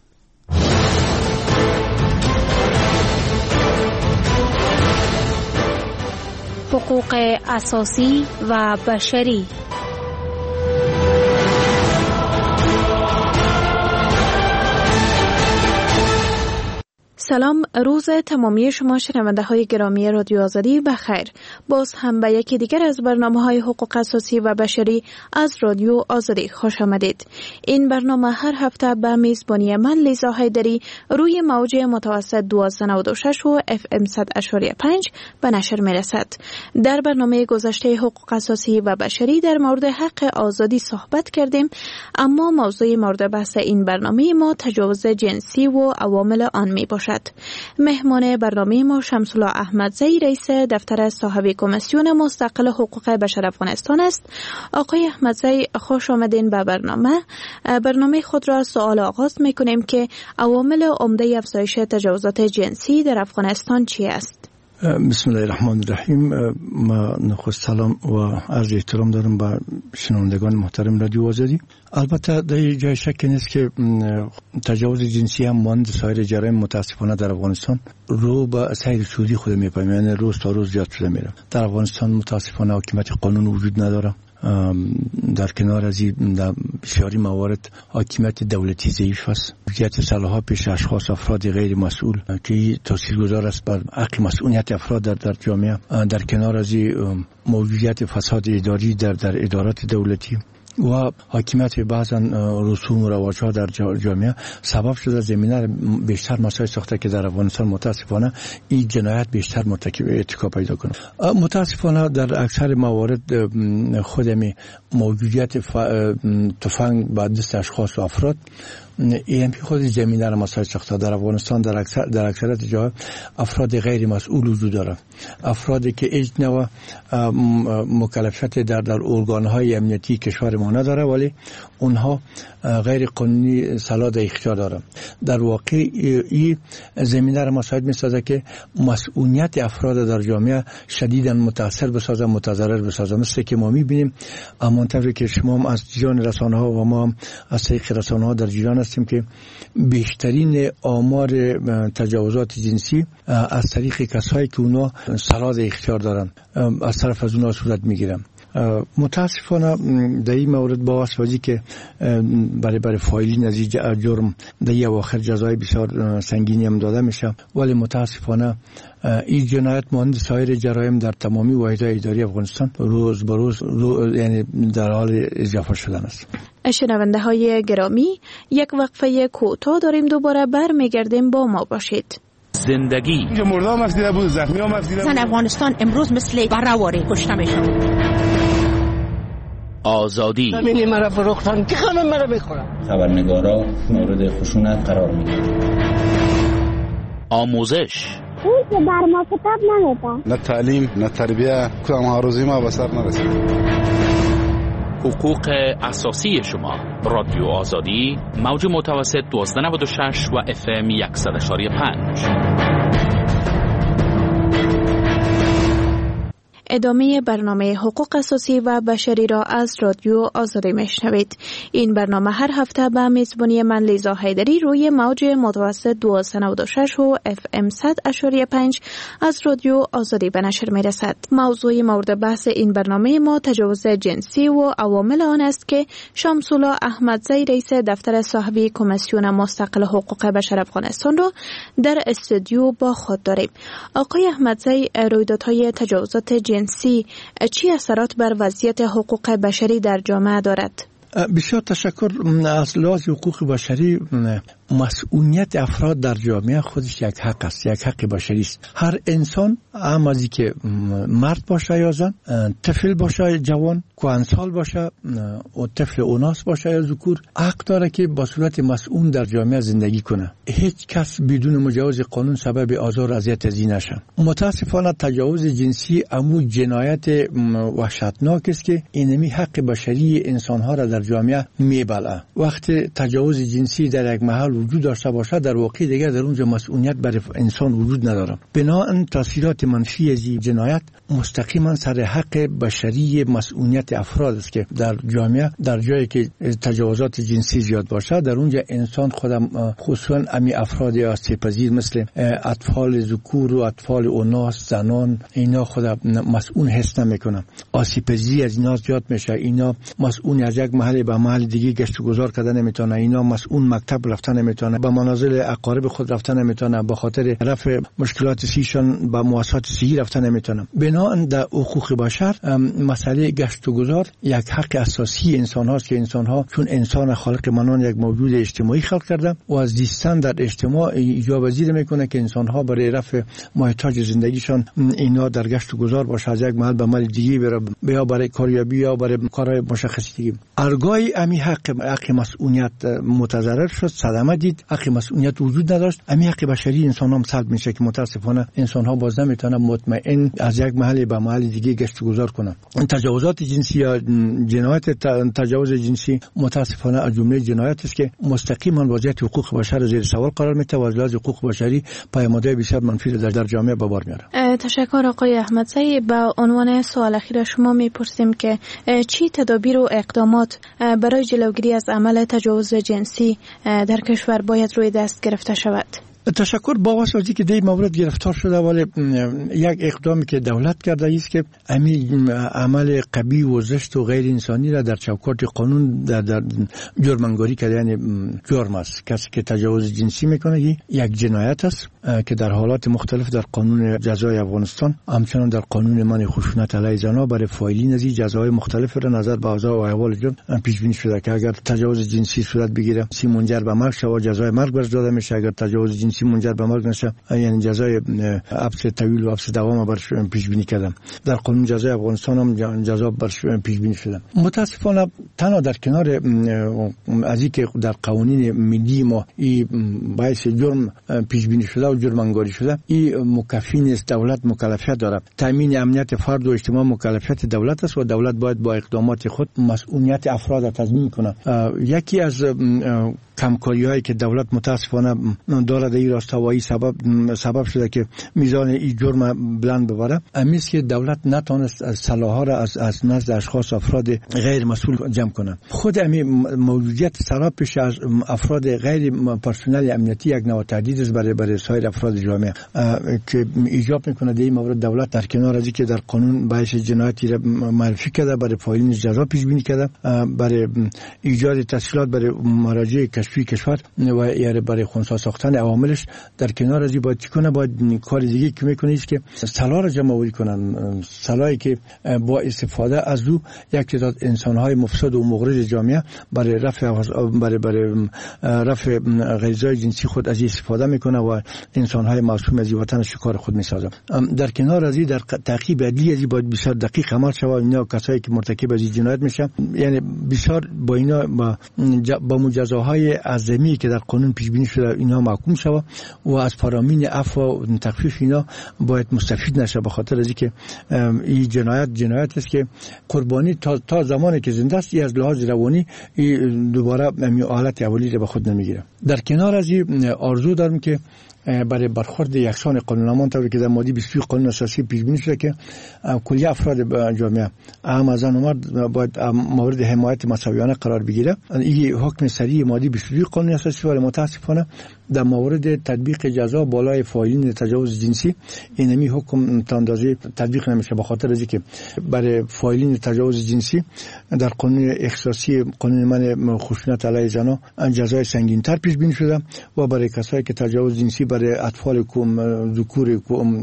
حقوق اساسی و بشری. سلام، روز تمامی شما شنونده های گرامی رادیو آزادی بخیر. باز هم به یکی دیگر از برنامه های حقوق اساسی و بشری از رادیو آزادی خوش آمدید. این برنامه هر هفته به میزبانی من لیزا حیدری روی موج متوسط دوازده نود و شش و اف ام صد و پنج به نشر می رسد. در برنامه گذشته حقوق اساسی و بشری در مورد حق آزادی صحبت کردیم، اما موضوع مورد بحث این برنامه ما تجاوز جنسی و عوامل آن می باشد. مهمان برنامه ما شمس‌الله احمدزی رئیس دفتر صاحب کمیسیون مستقل حقوق بشر افغانستان است. آقای احمدزی خوش آمدین به برنامه. برنامه خود را سوال آغاز می‌کنیم که عوامل عمده افزایش تجاوزات جنسی در افغانستان چی است؟ بسم الله الرحمن الرحیم. ما نخست سلام و عرض احترام دارم به شنوندگان محترم رادیو آزادی. البته در جای شک نیست که تجاوز جنسی هم مانند سایر جرایم متاسفانه در افغانستان رو به سیر سودی خود میپیمه، یعنی روز تا روز زیاد شده میره. در افغانستان متاسفانه حاکمیت قانون وجود نداره در کنار از این در بسیاری موارد حاکمیت دولتی ضعیف است. موجودیت سلاح‌ها پیش اشخاص افراد غیر مسئول که تاثیرگذار است بر حق مسئولیت افراد در در جامعه. در کنار از این موجودیت فساد اداری در در ادارات دولتی و حاکمیت بعضا رسوم و رواج‌ها در جامعه سبب شده زمینه بیشتر مسائل ساخته که در افغانستان متاسفانه این جنایت بیشتر مرتکب ارتکاب پیدا کنه. متاسفانه در اکثر موارد خودمی موجودیت تفنگ با دست اشخاص و افراد این خود زمینه را مسائل ساخته. در افغانستان در اکثر در اکثریت جاها افراد غیر مسئول وجود داره، افرادی که هیچ نوع مکلفیت در در ارگان‌های امنیتی کشور ما نداره ولی اونها غیر قانونی سلاح در اختیار داره. در واقع این زمینه را مساعد می‌سازه که مسئولیت افراد در جامعه شدیداً متاثر بسازه، متضرر بسازه. مثل که ما می‌بینیم همانطور که شما هم از جریان رسانه‌ها و ما از طریق رسانه‌ها در جریان هستیم که بیشترین آمار تجاوزات جنسی از طریق کسایی که اونا سلاح در اختیار دارن از طرف از اونا صورت میگیرن. متاسفانه در این مورد با واسطه که برای برای فایلین از این جرم در این اواخر جزای بسیار سنگینی هم داده میشه ولی متاسفانه این جنایت مانند سایر جرایم در تمامی واحدهای اداری افغانستان روز به روز رو یعنی در حال اضافه شدن است. شنونده های گرامی، یک وقفه کوتاه داریم، دوباره برمیگردیم، با ما باشید. زندگی اینجا مردم مفدیده بود، زخمی ها مفدیده بود. زن افغانستان امروز مثل برهواره کشته میشن. آزادی ببینی مرا فروختن که خانم مرا بخورم. خبرنگارا مورد خشونت قرار میگیرن. آموزش اون که بر ما کتاب نمیده، نه تعلیم نه تربیه، کدام ها روزی ما به سر نرسید. حقوق اساسی شما. رادیو آزادی، موج متوسط دوازده نود و شش و اف ام صد و پنج. ادامه برنامه حقوق اساسی و بشری را از رادیو آزادی میشنوید. این برنامه هر هفته به میزبانی من لیزا حیدری روی موج متوسط دوازده نود و شش و اف ام صد و پنج از رادیو آزادی به نشر میرسد. موضوع مورد بحث این برنامه ما تجاوز جنسی و عوامل آن است که شمس‌الله احمدزی رئیس دفتر صاحبی کمیسیون مستقل حقوق بشر افغانستان را در استودیو با خود داریم. آقای احمدزی، رویدادهای تجاوزات جنسی چی اثرات بر وضعیت حقوق بشری در جامعه دارد؟ بسیار تشکر. از لحاظ حقوق بشری مسئولیت افراد در جامعه خودش یک حق است، یک حق بشری است. هر انسان، هم ازی که مرد باشه یا زن، طفل باشه جوان، کهنسال باشه و طفل اوناس باشه یا ذکور، حق داره که با صورت مسئول در جامعه زندگی کنه. هیچ کس بدون مجاز قانون سبب آزار و اذیت از این نشه. متاسفانه تجاوز جنسی امو جنایت وحشتناک است که اینمی حق بشری انسانها را در جامعه میبلعه. وقتی تجاوز جنسی در یک محل وجود داشته باشه، در واقع دیگر در اونجا مسئولیت برای انسان وجود نداره. بنابراین تاثیرات منفی از این جنایت مستقیما سر حق بشری مسئولیت افراد است که در جامعه در جایی که تجاوزات جنسی زیاد باشه، در اونجا انسان خودم خصوصا امی افراد آسیب‌پذیر مثل اطفال ذکور و اطفال اوناس، زنان، اینا خودم مسئول حس نمیکنن. آسیب‌پذیری از اینا زیاد میشه. اینا مسئول از یک محل به محل دیگه گشت و گذار کردن نمیتونه. اینا مسئول مکتب رفتن نمیتونه، به منازل اقارب خود رفتن نمیتونه، به خاطر رفع مشکلات سیشان به مؤسسات صحی رفتن نمیتونه. بنابراین در حقوق بشر مسئله گشت و گذار یک حق اساسی انسان هاست که انسان ها چون انسان خالق منان یک موجود اجتماعی خلق کرده و از زیستن در اجتماع ایجاب پذیر میکنه که انسان ها برای رفع محتاج زندگیشان اینا در گشت و گذار باشه، از یک محل به محل دیگه بره، یا برای کاریابی یا برای کارهای مشخصی دیگه. ارگای امی حق حق مسئولیت متضرر شد، صدمه دید، حق مسئولیت وجود نداشت. امی حق بشری انسان هم سلب میشه که متاسفانه انسان ها باز نمیتونن مطمئن از یک محل به محل دیگه گشت و گذار کنن. تجاوزات جنسی یا جنایت تجاوز جنسی متاسفانه از جمله جنایت است که مستقیما وضعیت حقوق بشر زیر سوال قرار میده و از لحاظ حقوق بشری پیامدهای بسیار منفی در در جامعه به بار میاره. تشکر آقای احمدزی. با عنوان سوال اخیر شما میپرسیم که چی تدابیر و اقدامات برای جلوگیری از عمل تجاوز جنسی در کشور باید روی دست گرفته شود؟ تشکر. با واسطه که دی مورد گرفتار شده، ولی یک اقدامی که دولت کرده است که همین عمل قبیح و زشت و غیر انسانی را در چوکات قانون در, در جرمنگاری کرده، یعنی جرم است. کسی که تجاوز جنسی میکنه یک جنایت است که در حالات مختلف در قانون جزای افغانستان، همچنان در قانون منع خشونت علیه زنان برای فاعلین از این جزای مختلف را نظر به اوضاع و احوال جرم پیش بینی شده که اگر تجاوز جنسی صورت بگیره سی منجر به مرگ شود، جزای مرگ برش داده میشه. اگر تجاوز جنسی منجر به مرگ نشه، یعنی جزای حبس طویل و حبس دوام برش پیش بینی کردم. در قانون جزای افغانستان هم جزا برش پیش بینی شده. متاسفانه تنها در کنار از اینکه در قوانین ملی ما این باعث جرم پیش بینی شده و جرم انگاری شده، این مکفی نیست. دولت مکلفیت داره. تامین امنیت فرد و اجتماع مکلفیت دولت است و دولت باید با اقدامات خود مسئولیت افراد را تضمین کنه. یکی از کمکاری هایی که دولت متاسفانه داره در این راستا و این سبب سبب شده که میزان این جرم بلند ببره، امیست که دولت نتونست سلاح را از از نزد اشخاص افراد غیر مسئول جمع کنه. خود همین موجودیت سبب پیش از افراد غیر پرسنل امنیتی یک نوع تهدید است برای برای سایر افراد جامعه که ایجاب میکنه در این مورد دولت در کنار از اینکه در قانون باعث جنایتی را معرفی کرده، برای فاعلین جزا پیش بینی کرده، برای ایجاد تسهیلات برای مراجع کشفی کشور و یا برای خنثی ساختن عواملش، در کنار از این باید چیکنه، باید کار دیگه که میکنه است که سلاح را جمع آوری کنن. سلاحی که با استفاده از او یک تعداد انسان‌های مفسد و مغرض جامعه برای رفع برای برای رفع غریزه‌های جنسی خود از استفاده میکنه و انسان‌های معصوم از وطن شکار خود میسازه. در کنار از این در تعقیب عدلی از این باید بسیار دقیق عمل شود. اینا کسایی که مرتکب از این جنایت میشن، یعنی بسیار با اینا با, با مجازاهای اعظمی که در قانون پیش بینی شده اینا محکوم شود و از فرامین عفو و تخفیف اینا باید مستفید نشه، به خاطر از اینکه این جنایت جنایت است که قربانی تا تا زمانی که زنده است از لحاظ روانی دوباره همین حالت اولی را به خود نمیگیره. در کنار از این آرزو دارم که برای برخورد یکسان قانونمان طوری که در ماده بیست و دو قانون اساسی پیش بینی شده که کلیه افراد جامعه هم از زن و مرد باید مورد حمایت مساویانه قرار بگیره. این حکم سریع ماده بیست و دو قانون اساسی ولی متاسفانه در مورد تطبیق جزا بالای فاعلین تجاوز جنسی اینمی حکم تا اندازه تطبیق نمیشه، به خاطر از اینکه برای فاعلین تجاوز جنسی در قانون اختصاصی قانون منع خشونت علیه زنان جزای سنگین‌تر پیش بینی شده و برای کسایی که تجاوز جنسی برای اطفال کوم ذکور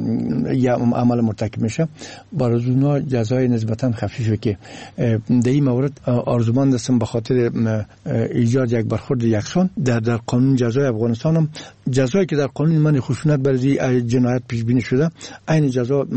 یا عمل مرتکب میشه برای اونها جزای نسبتا خفیفه که در این مورد آرزومند هستم به خاطر ایجاد یک برخورد یکسان در در قانون جزای افغانستان هم جزایی که در قانون منع خشونت برای جنایت پیش بینی شده عین جزا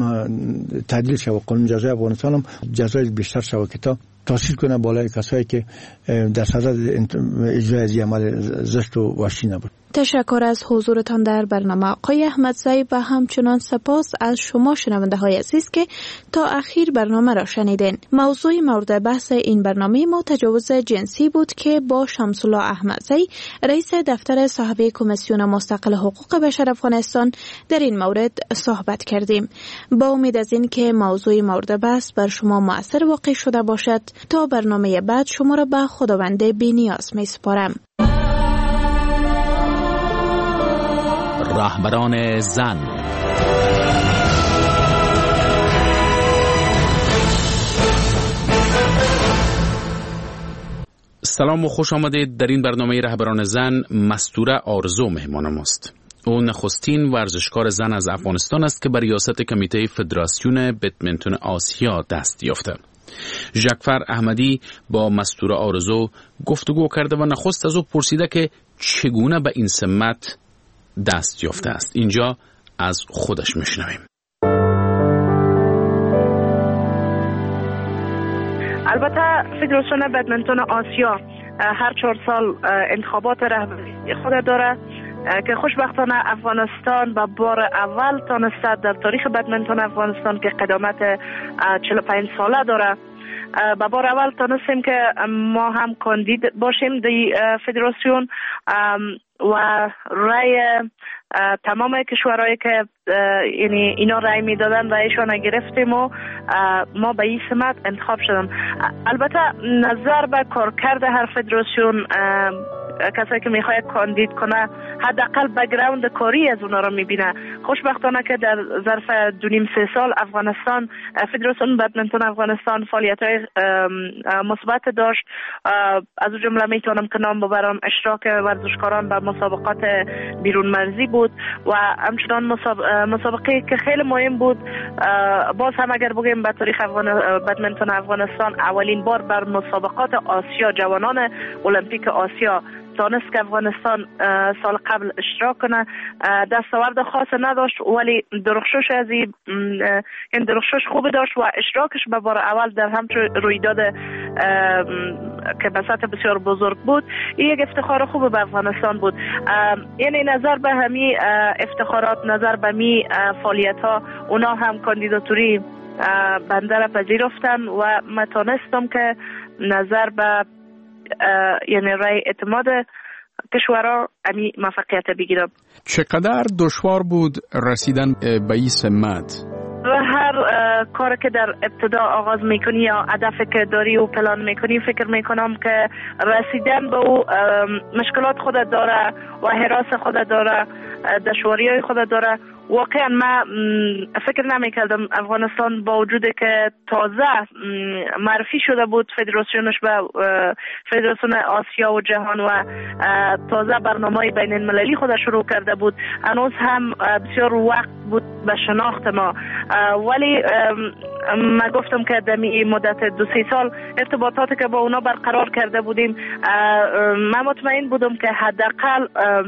تعدیل شود. قانون جزای افغانستان هم جزای بیشتر شود که تا تاثیر کنه بالای کسایی که در صدد اجرای از عمل زشت و وحشی نبود. تشکر از حضورتان در برنامه آقای احمدزی و همچنان سپاس از شما شنونده های عزیز که تا اخیر برنامه را شنیدین. موضوع مورد بحث این برنامه ما تجاوز جنسی بود که با شمس الله احمدزی رئیس دفتر صاحب کمیسیون مستقل حقوق بشر افغانستان در این مورد صحبت کردیم. با امید از این که موضوع مورد بحث بر شما مؤثر واقع شده باشد، تا برنامه بعد شما را به خداوند بی‌نیاز می‌سپارم. رهبران زن. سلام و خوش آمدید. در این برنامه رهبران زن مستوره آرزو مهمان ماست. او نخستین ورزشکار زن از افغانستان است که بر ریاست کمیته فدراسیون بدمنتون آسیا دست یافته. ژکفر احمدی با مستوره آرزو گفتگو کرده و نخست از او پرسیده که چگونه به این سمت دست یافته است. اینجا از خودش میشنویم. البته فدراسیون بدمنتون آسیا هر چهار سال انتخابات رهبری خود داره که خوشبختانه افغانستان به بار اول تانسته در تاریخ بدمنتون افغانستان که قدامت چهل و پنج ساله داره به بار اول تانستیم که ما هم کاندید باشیم در فدراسیون و رای تمام کشورهایی که یعنی اینا رای میدادن رایشان گرفتیم و ما به این سمت انتخاب شدم. البته نظر به کارکرد هر فدراسیون کسایی که میخواد کاندید کنه حداقل بک‌گراند کاری از اونا رو میبینه. خوشبختانه که در ظرف دو نیم سه سال افغانستان فدراسیون بدمنتون افغانستان فعالیت‌های مثبت داشت. از اون جمله میتونم که نام ببرم اشتراک ورزشکاران به مسابقات بیرون مرزی بود و همچنان مسابقه که خیلی مهم بود. باز هم اگر بگیم به تاریخ افغان بدمنتون افغانستان اولین بار بر مسابقات آسیا جوانان المپیک آسیا تانست که افغانستان سال قبل اشتراک کنه. دستاورد خاص نداشت ولی درخشش از این درخشش خوب داشت و اشتراکش به بار اول در همچون رویداد که به سطح بسیار بزرگ بود این یک افتخار خوب به افغانستان بود. یعنی نظر به همین افتخارات، نظر به می فعالیت ها اونا هم کاندیداتوری بنده را پذیرفتن و من تانستم که نظر به یعنی رای اعتماد کشورها امی موفقیت بگیرم. چقدر دشوار بود رسیدن به این سمت؟ و هر کار که در ابتدا آغاز میکنی یا هدفی که داری و پلان میکنی فکر میکنم که رسیدن به او مشکلات خود داره و حراس خود داره، دشواری های خود داره. واقعا من فکر نمیکردم افغانستان با وجودی که تازه معرفی شده بود فدراسیونش به فدراسیون آسیا و جهان و تازه برنامه بین المللی خود شروع کرده بود، هنوز هم بسیار وقت بود به شناخت ما. ولی من گفتم که در مدت دو سه سال ارتباطاتی که با اونا برقرار کرده بودیم من مطمئن بودم که حداقل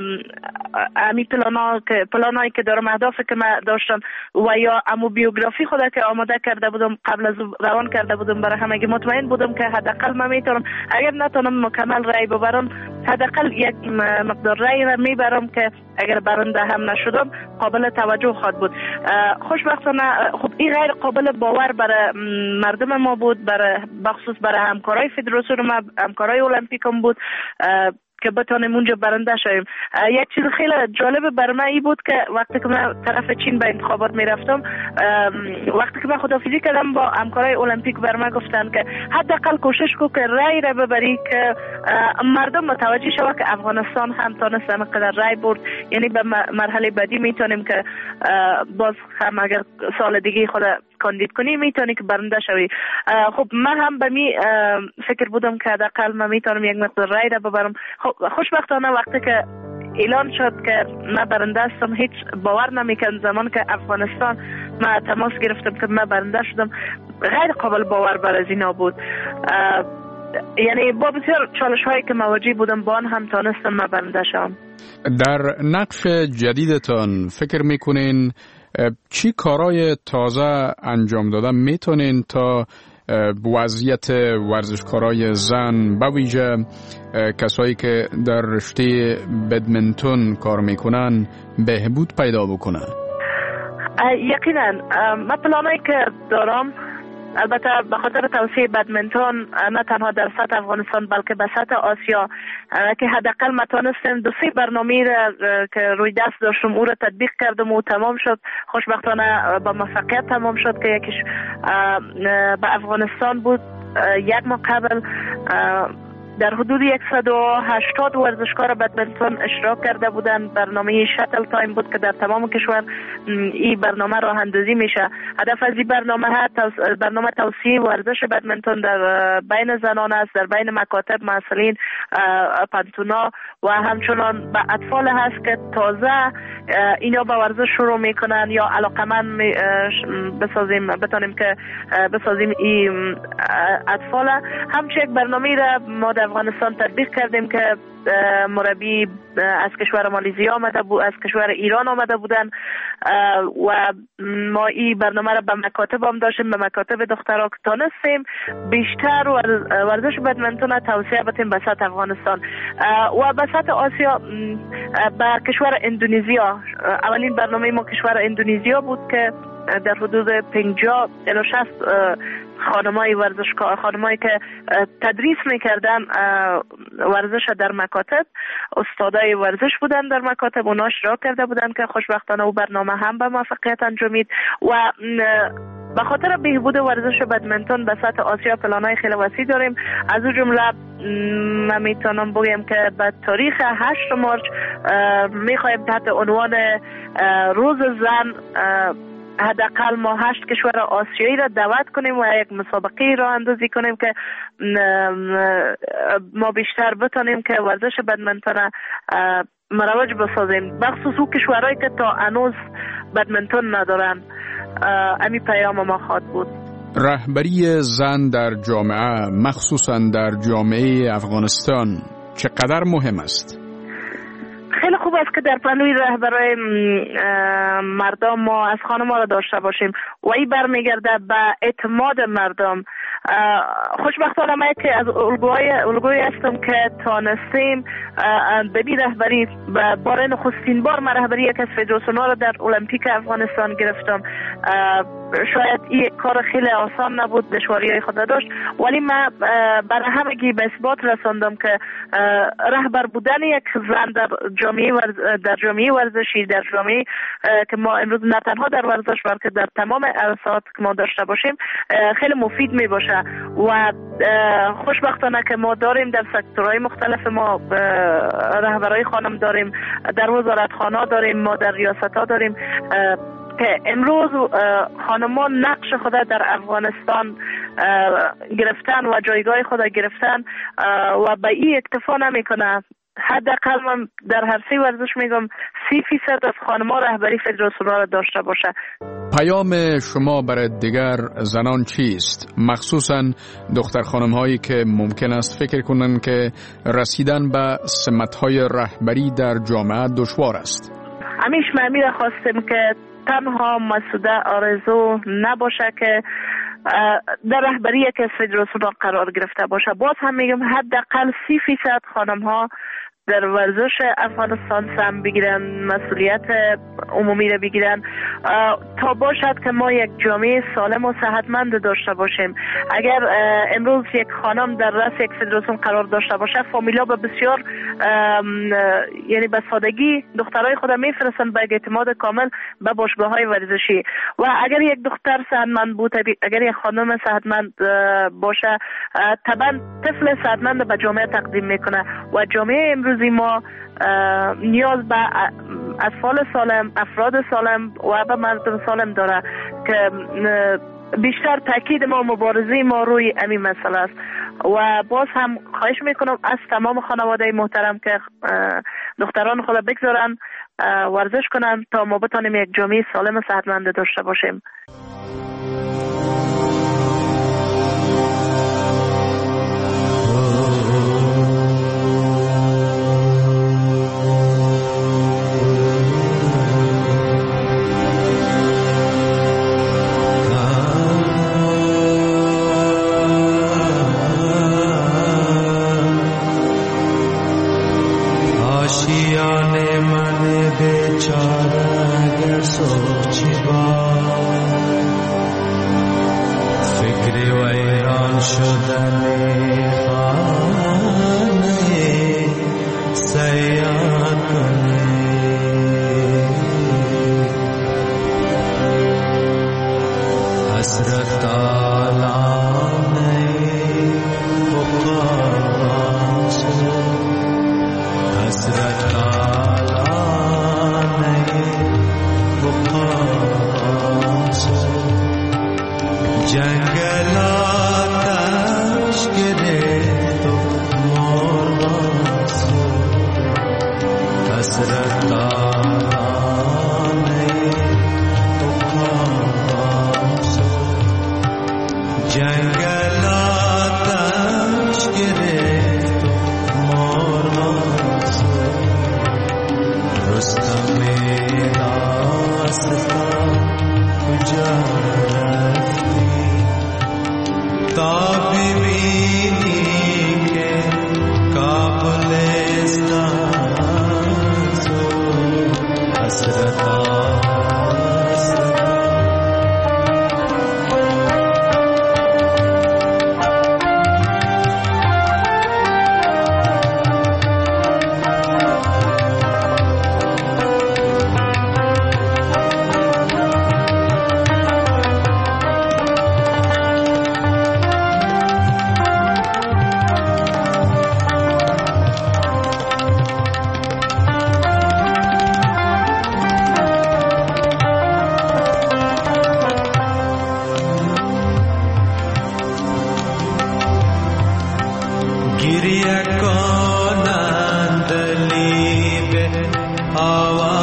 امی پلانا که پلانایی که دارم اهدافی که من داشتم و یا امو بیوگرافی خود که آماده کرده بودم قبل از روان کرده بودم برای همگی مطمئن بودم که حداقل من میتونم اگر نتونم مکمل رای ببرم حداقل یک مقدار رای را میبرم که اگر برنده هم نشدم قابل توجه خواهد بود. خوشبختانه خب این غیر قابل باور برای مردم ما بود، برای بخصوص برای همکارای فدراسیون ما، همکارای المپیکم بود که بتونیم اونجا برنده شویم. یک چیز خیلی جالب برای من این بود که وقتی که من طرف چین به انتخابات میرفتم، وقتی که من خداحافظی کردم با همکارای المپیک بر من گفتن که حداقل کوشش کو که رای را ببری که مردم متوجه شود که افغانستان هم تونست همینقدر رای برد، یعنی به مرحله بعدی میتونیم که باز هم اگر سال دیگه خود کاندید کنی میتونی که برنده شوی. خب من هم به می فکر بودم که حداقل من میتونم یک مقدار رای را ببرم. خب خوشبختانه وقتی که اعلان شد که من برنده هستم هیچ باور نمیکردم. زمان که افغانستان من تماس گرفتم که من برنده شدم غیر قابل باور برای اینا بود. یعنی با بسیار چالش هایی که مواجه بودم با آن هم تانستم من برنده شدم. در نقش جدیدتان فکر میکنین چی کارهای تازه انجام دادن میتونین تا وضعیت ورزشکارای زن به ویژه کسایی که در رشته بدمنتون کار میکنن بهبود پیدا بکنن؟ یقینا من پلانایی که دارم البته به خاطر توسعه بدمنتون نه تنها در سطح افغانستان بلکه به سطح آسیا که حداقل ما تونستیم دو سه برنامه را که روی دست داشتم او را تطبیق کردم و تمام شد. خوشبختانه با موفقیت تمام شد که یکیش به افغانستان بود. یک ماه قبل در حدود صد و هشتاد ورزشکار بدمنتون اشتراک کرده بودند. برنامه شاتل تایم بود که در تمام کشور این برنامه راه اندازی میشه. هدف از این برنامه ها برنامه توسعه ورزش بدمنتون در بین زنان است، در بین مکاتب، مسئولین، پانتونا و همچنان به اطفال هست که تازه اینا به ورزش شروع میکنن یا علاقمند بسازیم بتونیم که بسازیم این اطفال. همچنین یک برنامه را ما در افغانستان تطبیق کردیم که مربی از کشور مالزی آمده بود، از کشور ایران آمده بودن و ما این برنامه را به مکاتب هم داشتیم، به مکاتب دخترها که تانستیم بیشتر ورزش بدمنتون توسعه بدیم به سطح افغانستان و به سطح آسیا. به کشور اندونزیا اولین برنامه ما کشور اندونزیا بود که در حدود پنجاه الی شصت خانمای ورزشکار، خانمایی که تدریس میکردن ورزش در مکاتب، استادای ورزش بودن در مکاتب، اونا اشتراک کرده بودن که خوشبختانه او برنامه هم به موفقیت انجامید و به خاطر بهبود ورزش بدمنتون به سطح آسیا پلان‌های خیلی وسیع داریم. از اون جمله من میتونم بگم که به تاریخ هشت مارچ میخوایم تحت عنوان روز زن حداقل ما هشت کشور آسیایی را دعوت کنیم و یک مسابقه را اندازی کنیم که ما بیشتر بتونیم که ورزش بدمنتون مروج بسازیم، بخصوص او کشورهایی که تا هنوز بدمنتون ندارن. امی پیام ما خواد بود. رهبری زن در جامعه، مخصوصا در جامعه افغانستان، چقدر مهم است؟ خیلی خوب است که در پهلوی رهبرای مردم ما از خانم‌ها را داشته باشیم و این برمیگرده به اعتماد مردم. خوشبختانه ما که از الگوهای الگوی هستم که تانستیم به بی رهبری برای نخستین بار من رهبری یک از فدراسیون‌ها را در المپیک افغانستان گرفتم. شاید این کار خیلی آسان نبود، دشواری‌های خود داشت، ولی من برای همگی به اثبات رساندم که رهبر بودن یک زن در جامعه ورز... در جامعه ورزشی، در جامعه که ما امروز نه تنها در ورزش بلکه در تمام عرصات که ما داشته باشیم خیلی مفید می باشه. و خوشبختانه که ما داریم در سکتورهای مختلف، ما رهبرای خانم داریم، در وزارتخانه داریم، ما در ریاست‌ها داریم که امروز خانمان نقش خود در افغانستان گرفتن و جایگاه خود گرفتن و به این اکتفا نمیکنه. حداقل من در هر سه ورزش میگم سی فیصد از خانم‌ها رهبری فدراسیون را داشته باشه. پیام شما برای دیگر زنان چیست؟ مخصوصا دختر خانم هایی که ممکن است فکر کنن که رسیدن به سمت‌های رهبری در جامعه دشوار است. همیشه من امیر خواستم که تنها مسعوده آرزو نباشه که در رهبری یک از فدراسیون قرار گرفته باشه. باز هم میگم حداقل سی فیصد خانم ها در ورزش افغانستان سهم بگیرن، مسئولیت عمومی را بگیرن تا باشد که ما یک جامعه سالم و صحتمند داشته باشیم. اگر امروز یک خانم در رأس یک فدراسیون قرار داشته باشه، فامیلا به بسیار یعنی به سادگی دخترای خود میفرستن به اعتماد کامل به باشگاه‌های ورزشی. و اگر یک دختر صحتمند بود، اگر یک خانم صحتمند باشه، طبعا طفل صحتمند به جامعه تقدیم میکنه و جامعه امروزی ما نیاز به اطفال سالم، افراد سالم و به مردم سالم داره که بیشتر تاکید ما مبارزه ما روی همین مسئله است. و باز هم خواهش میکنم از تمام خانواده محترم که دختران خود بگذارن ورزش کنن تا ما بتونیم یک جامعه سالم و صحتمند داشته باشیم. آواز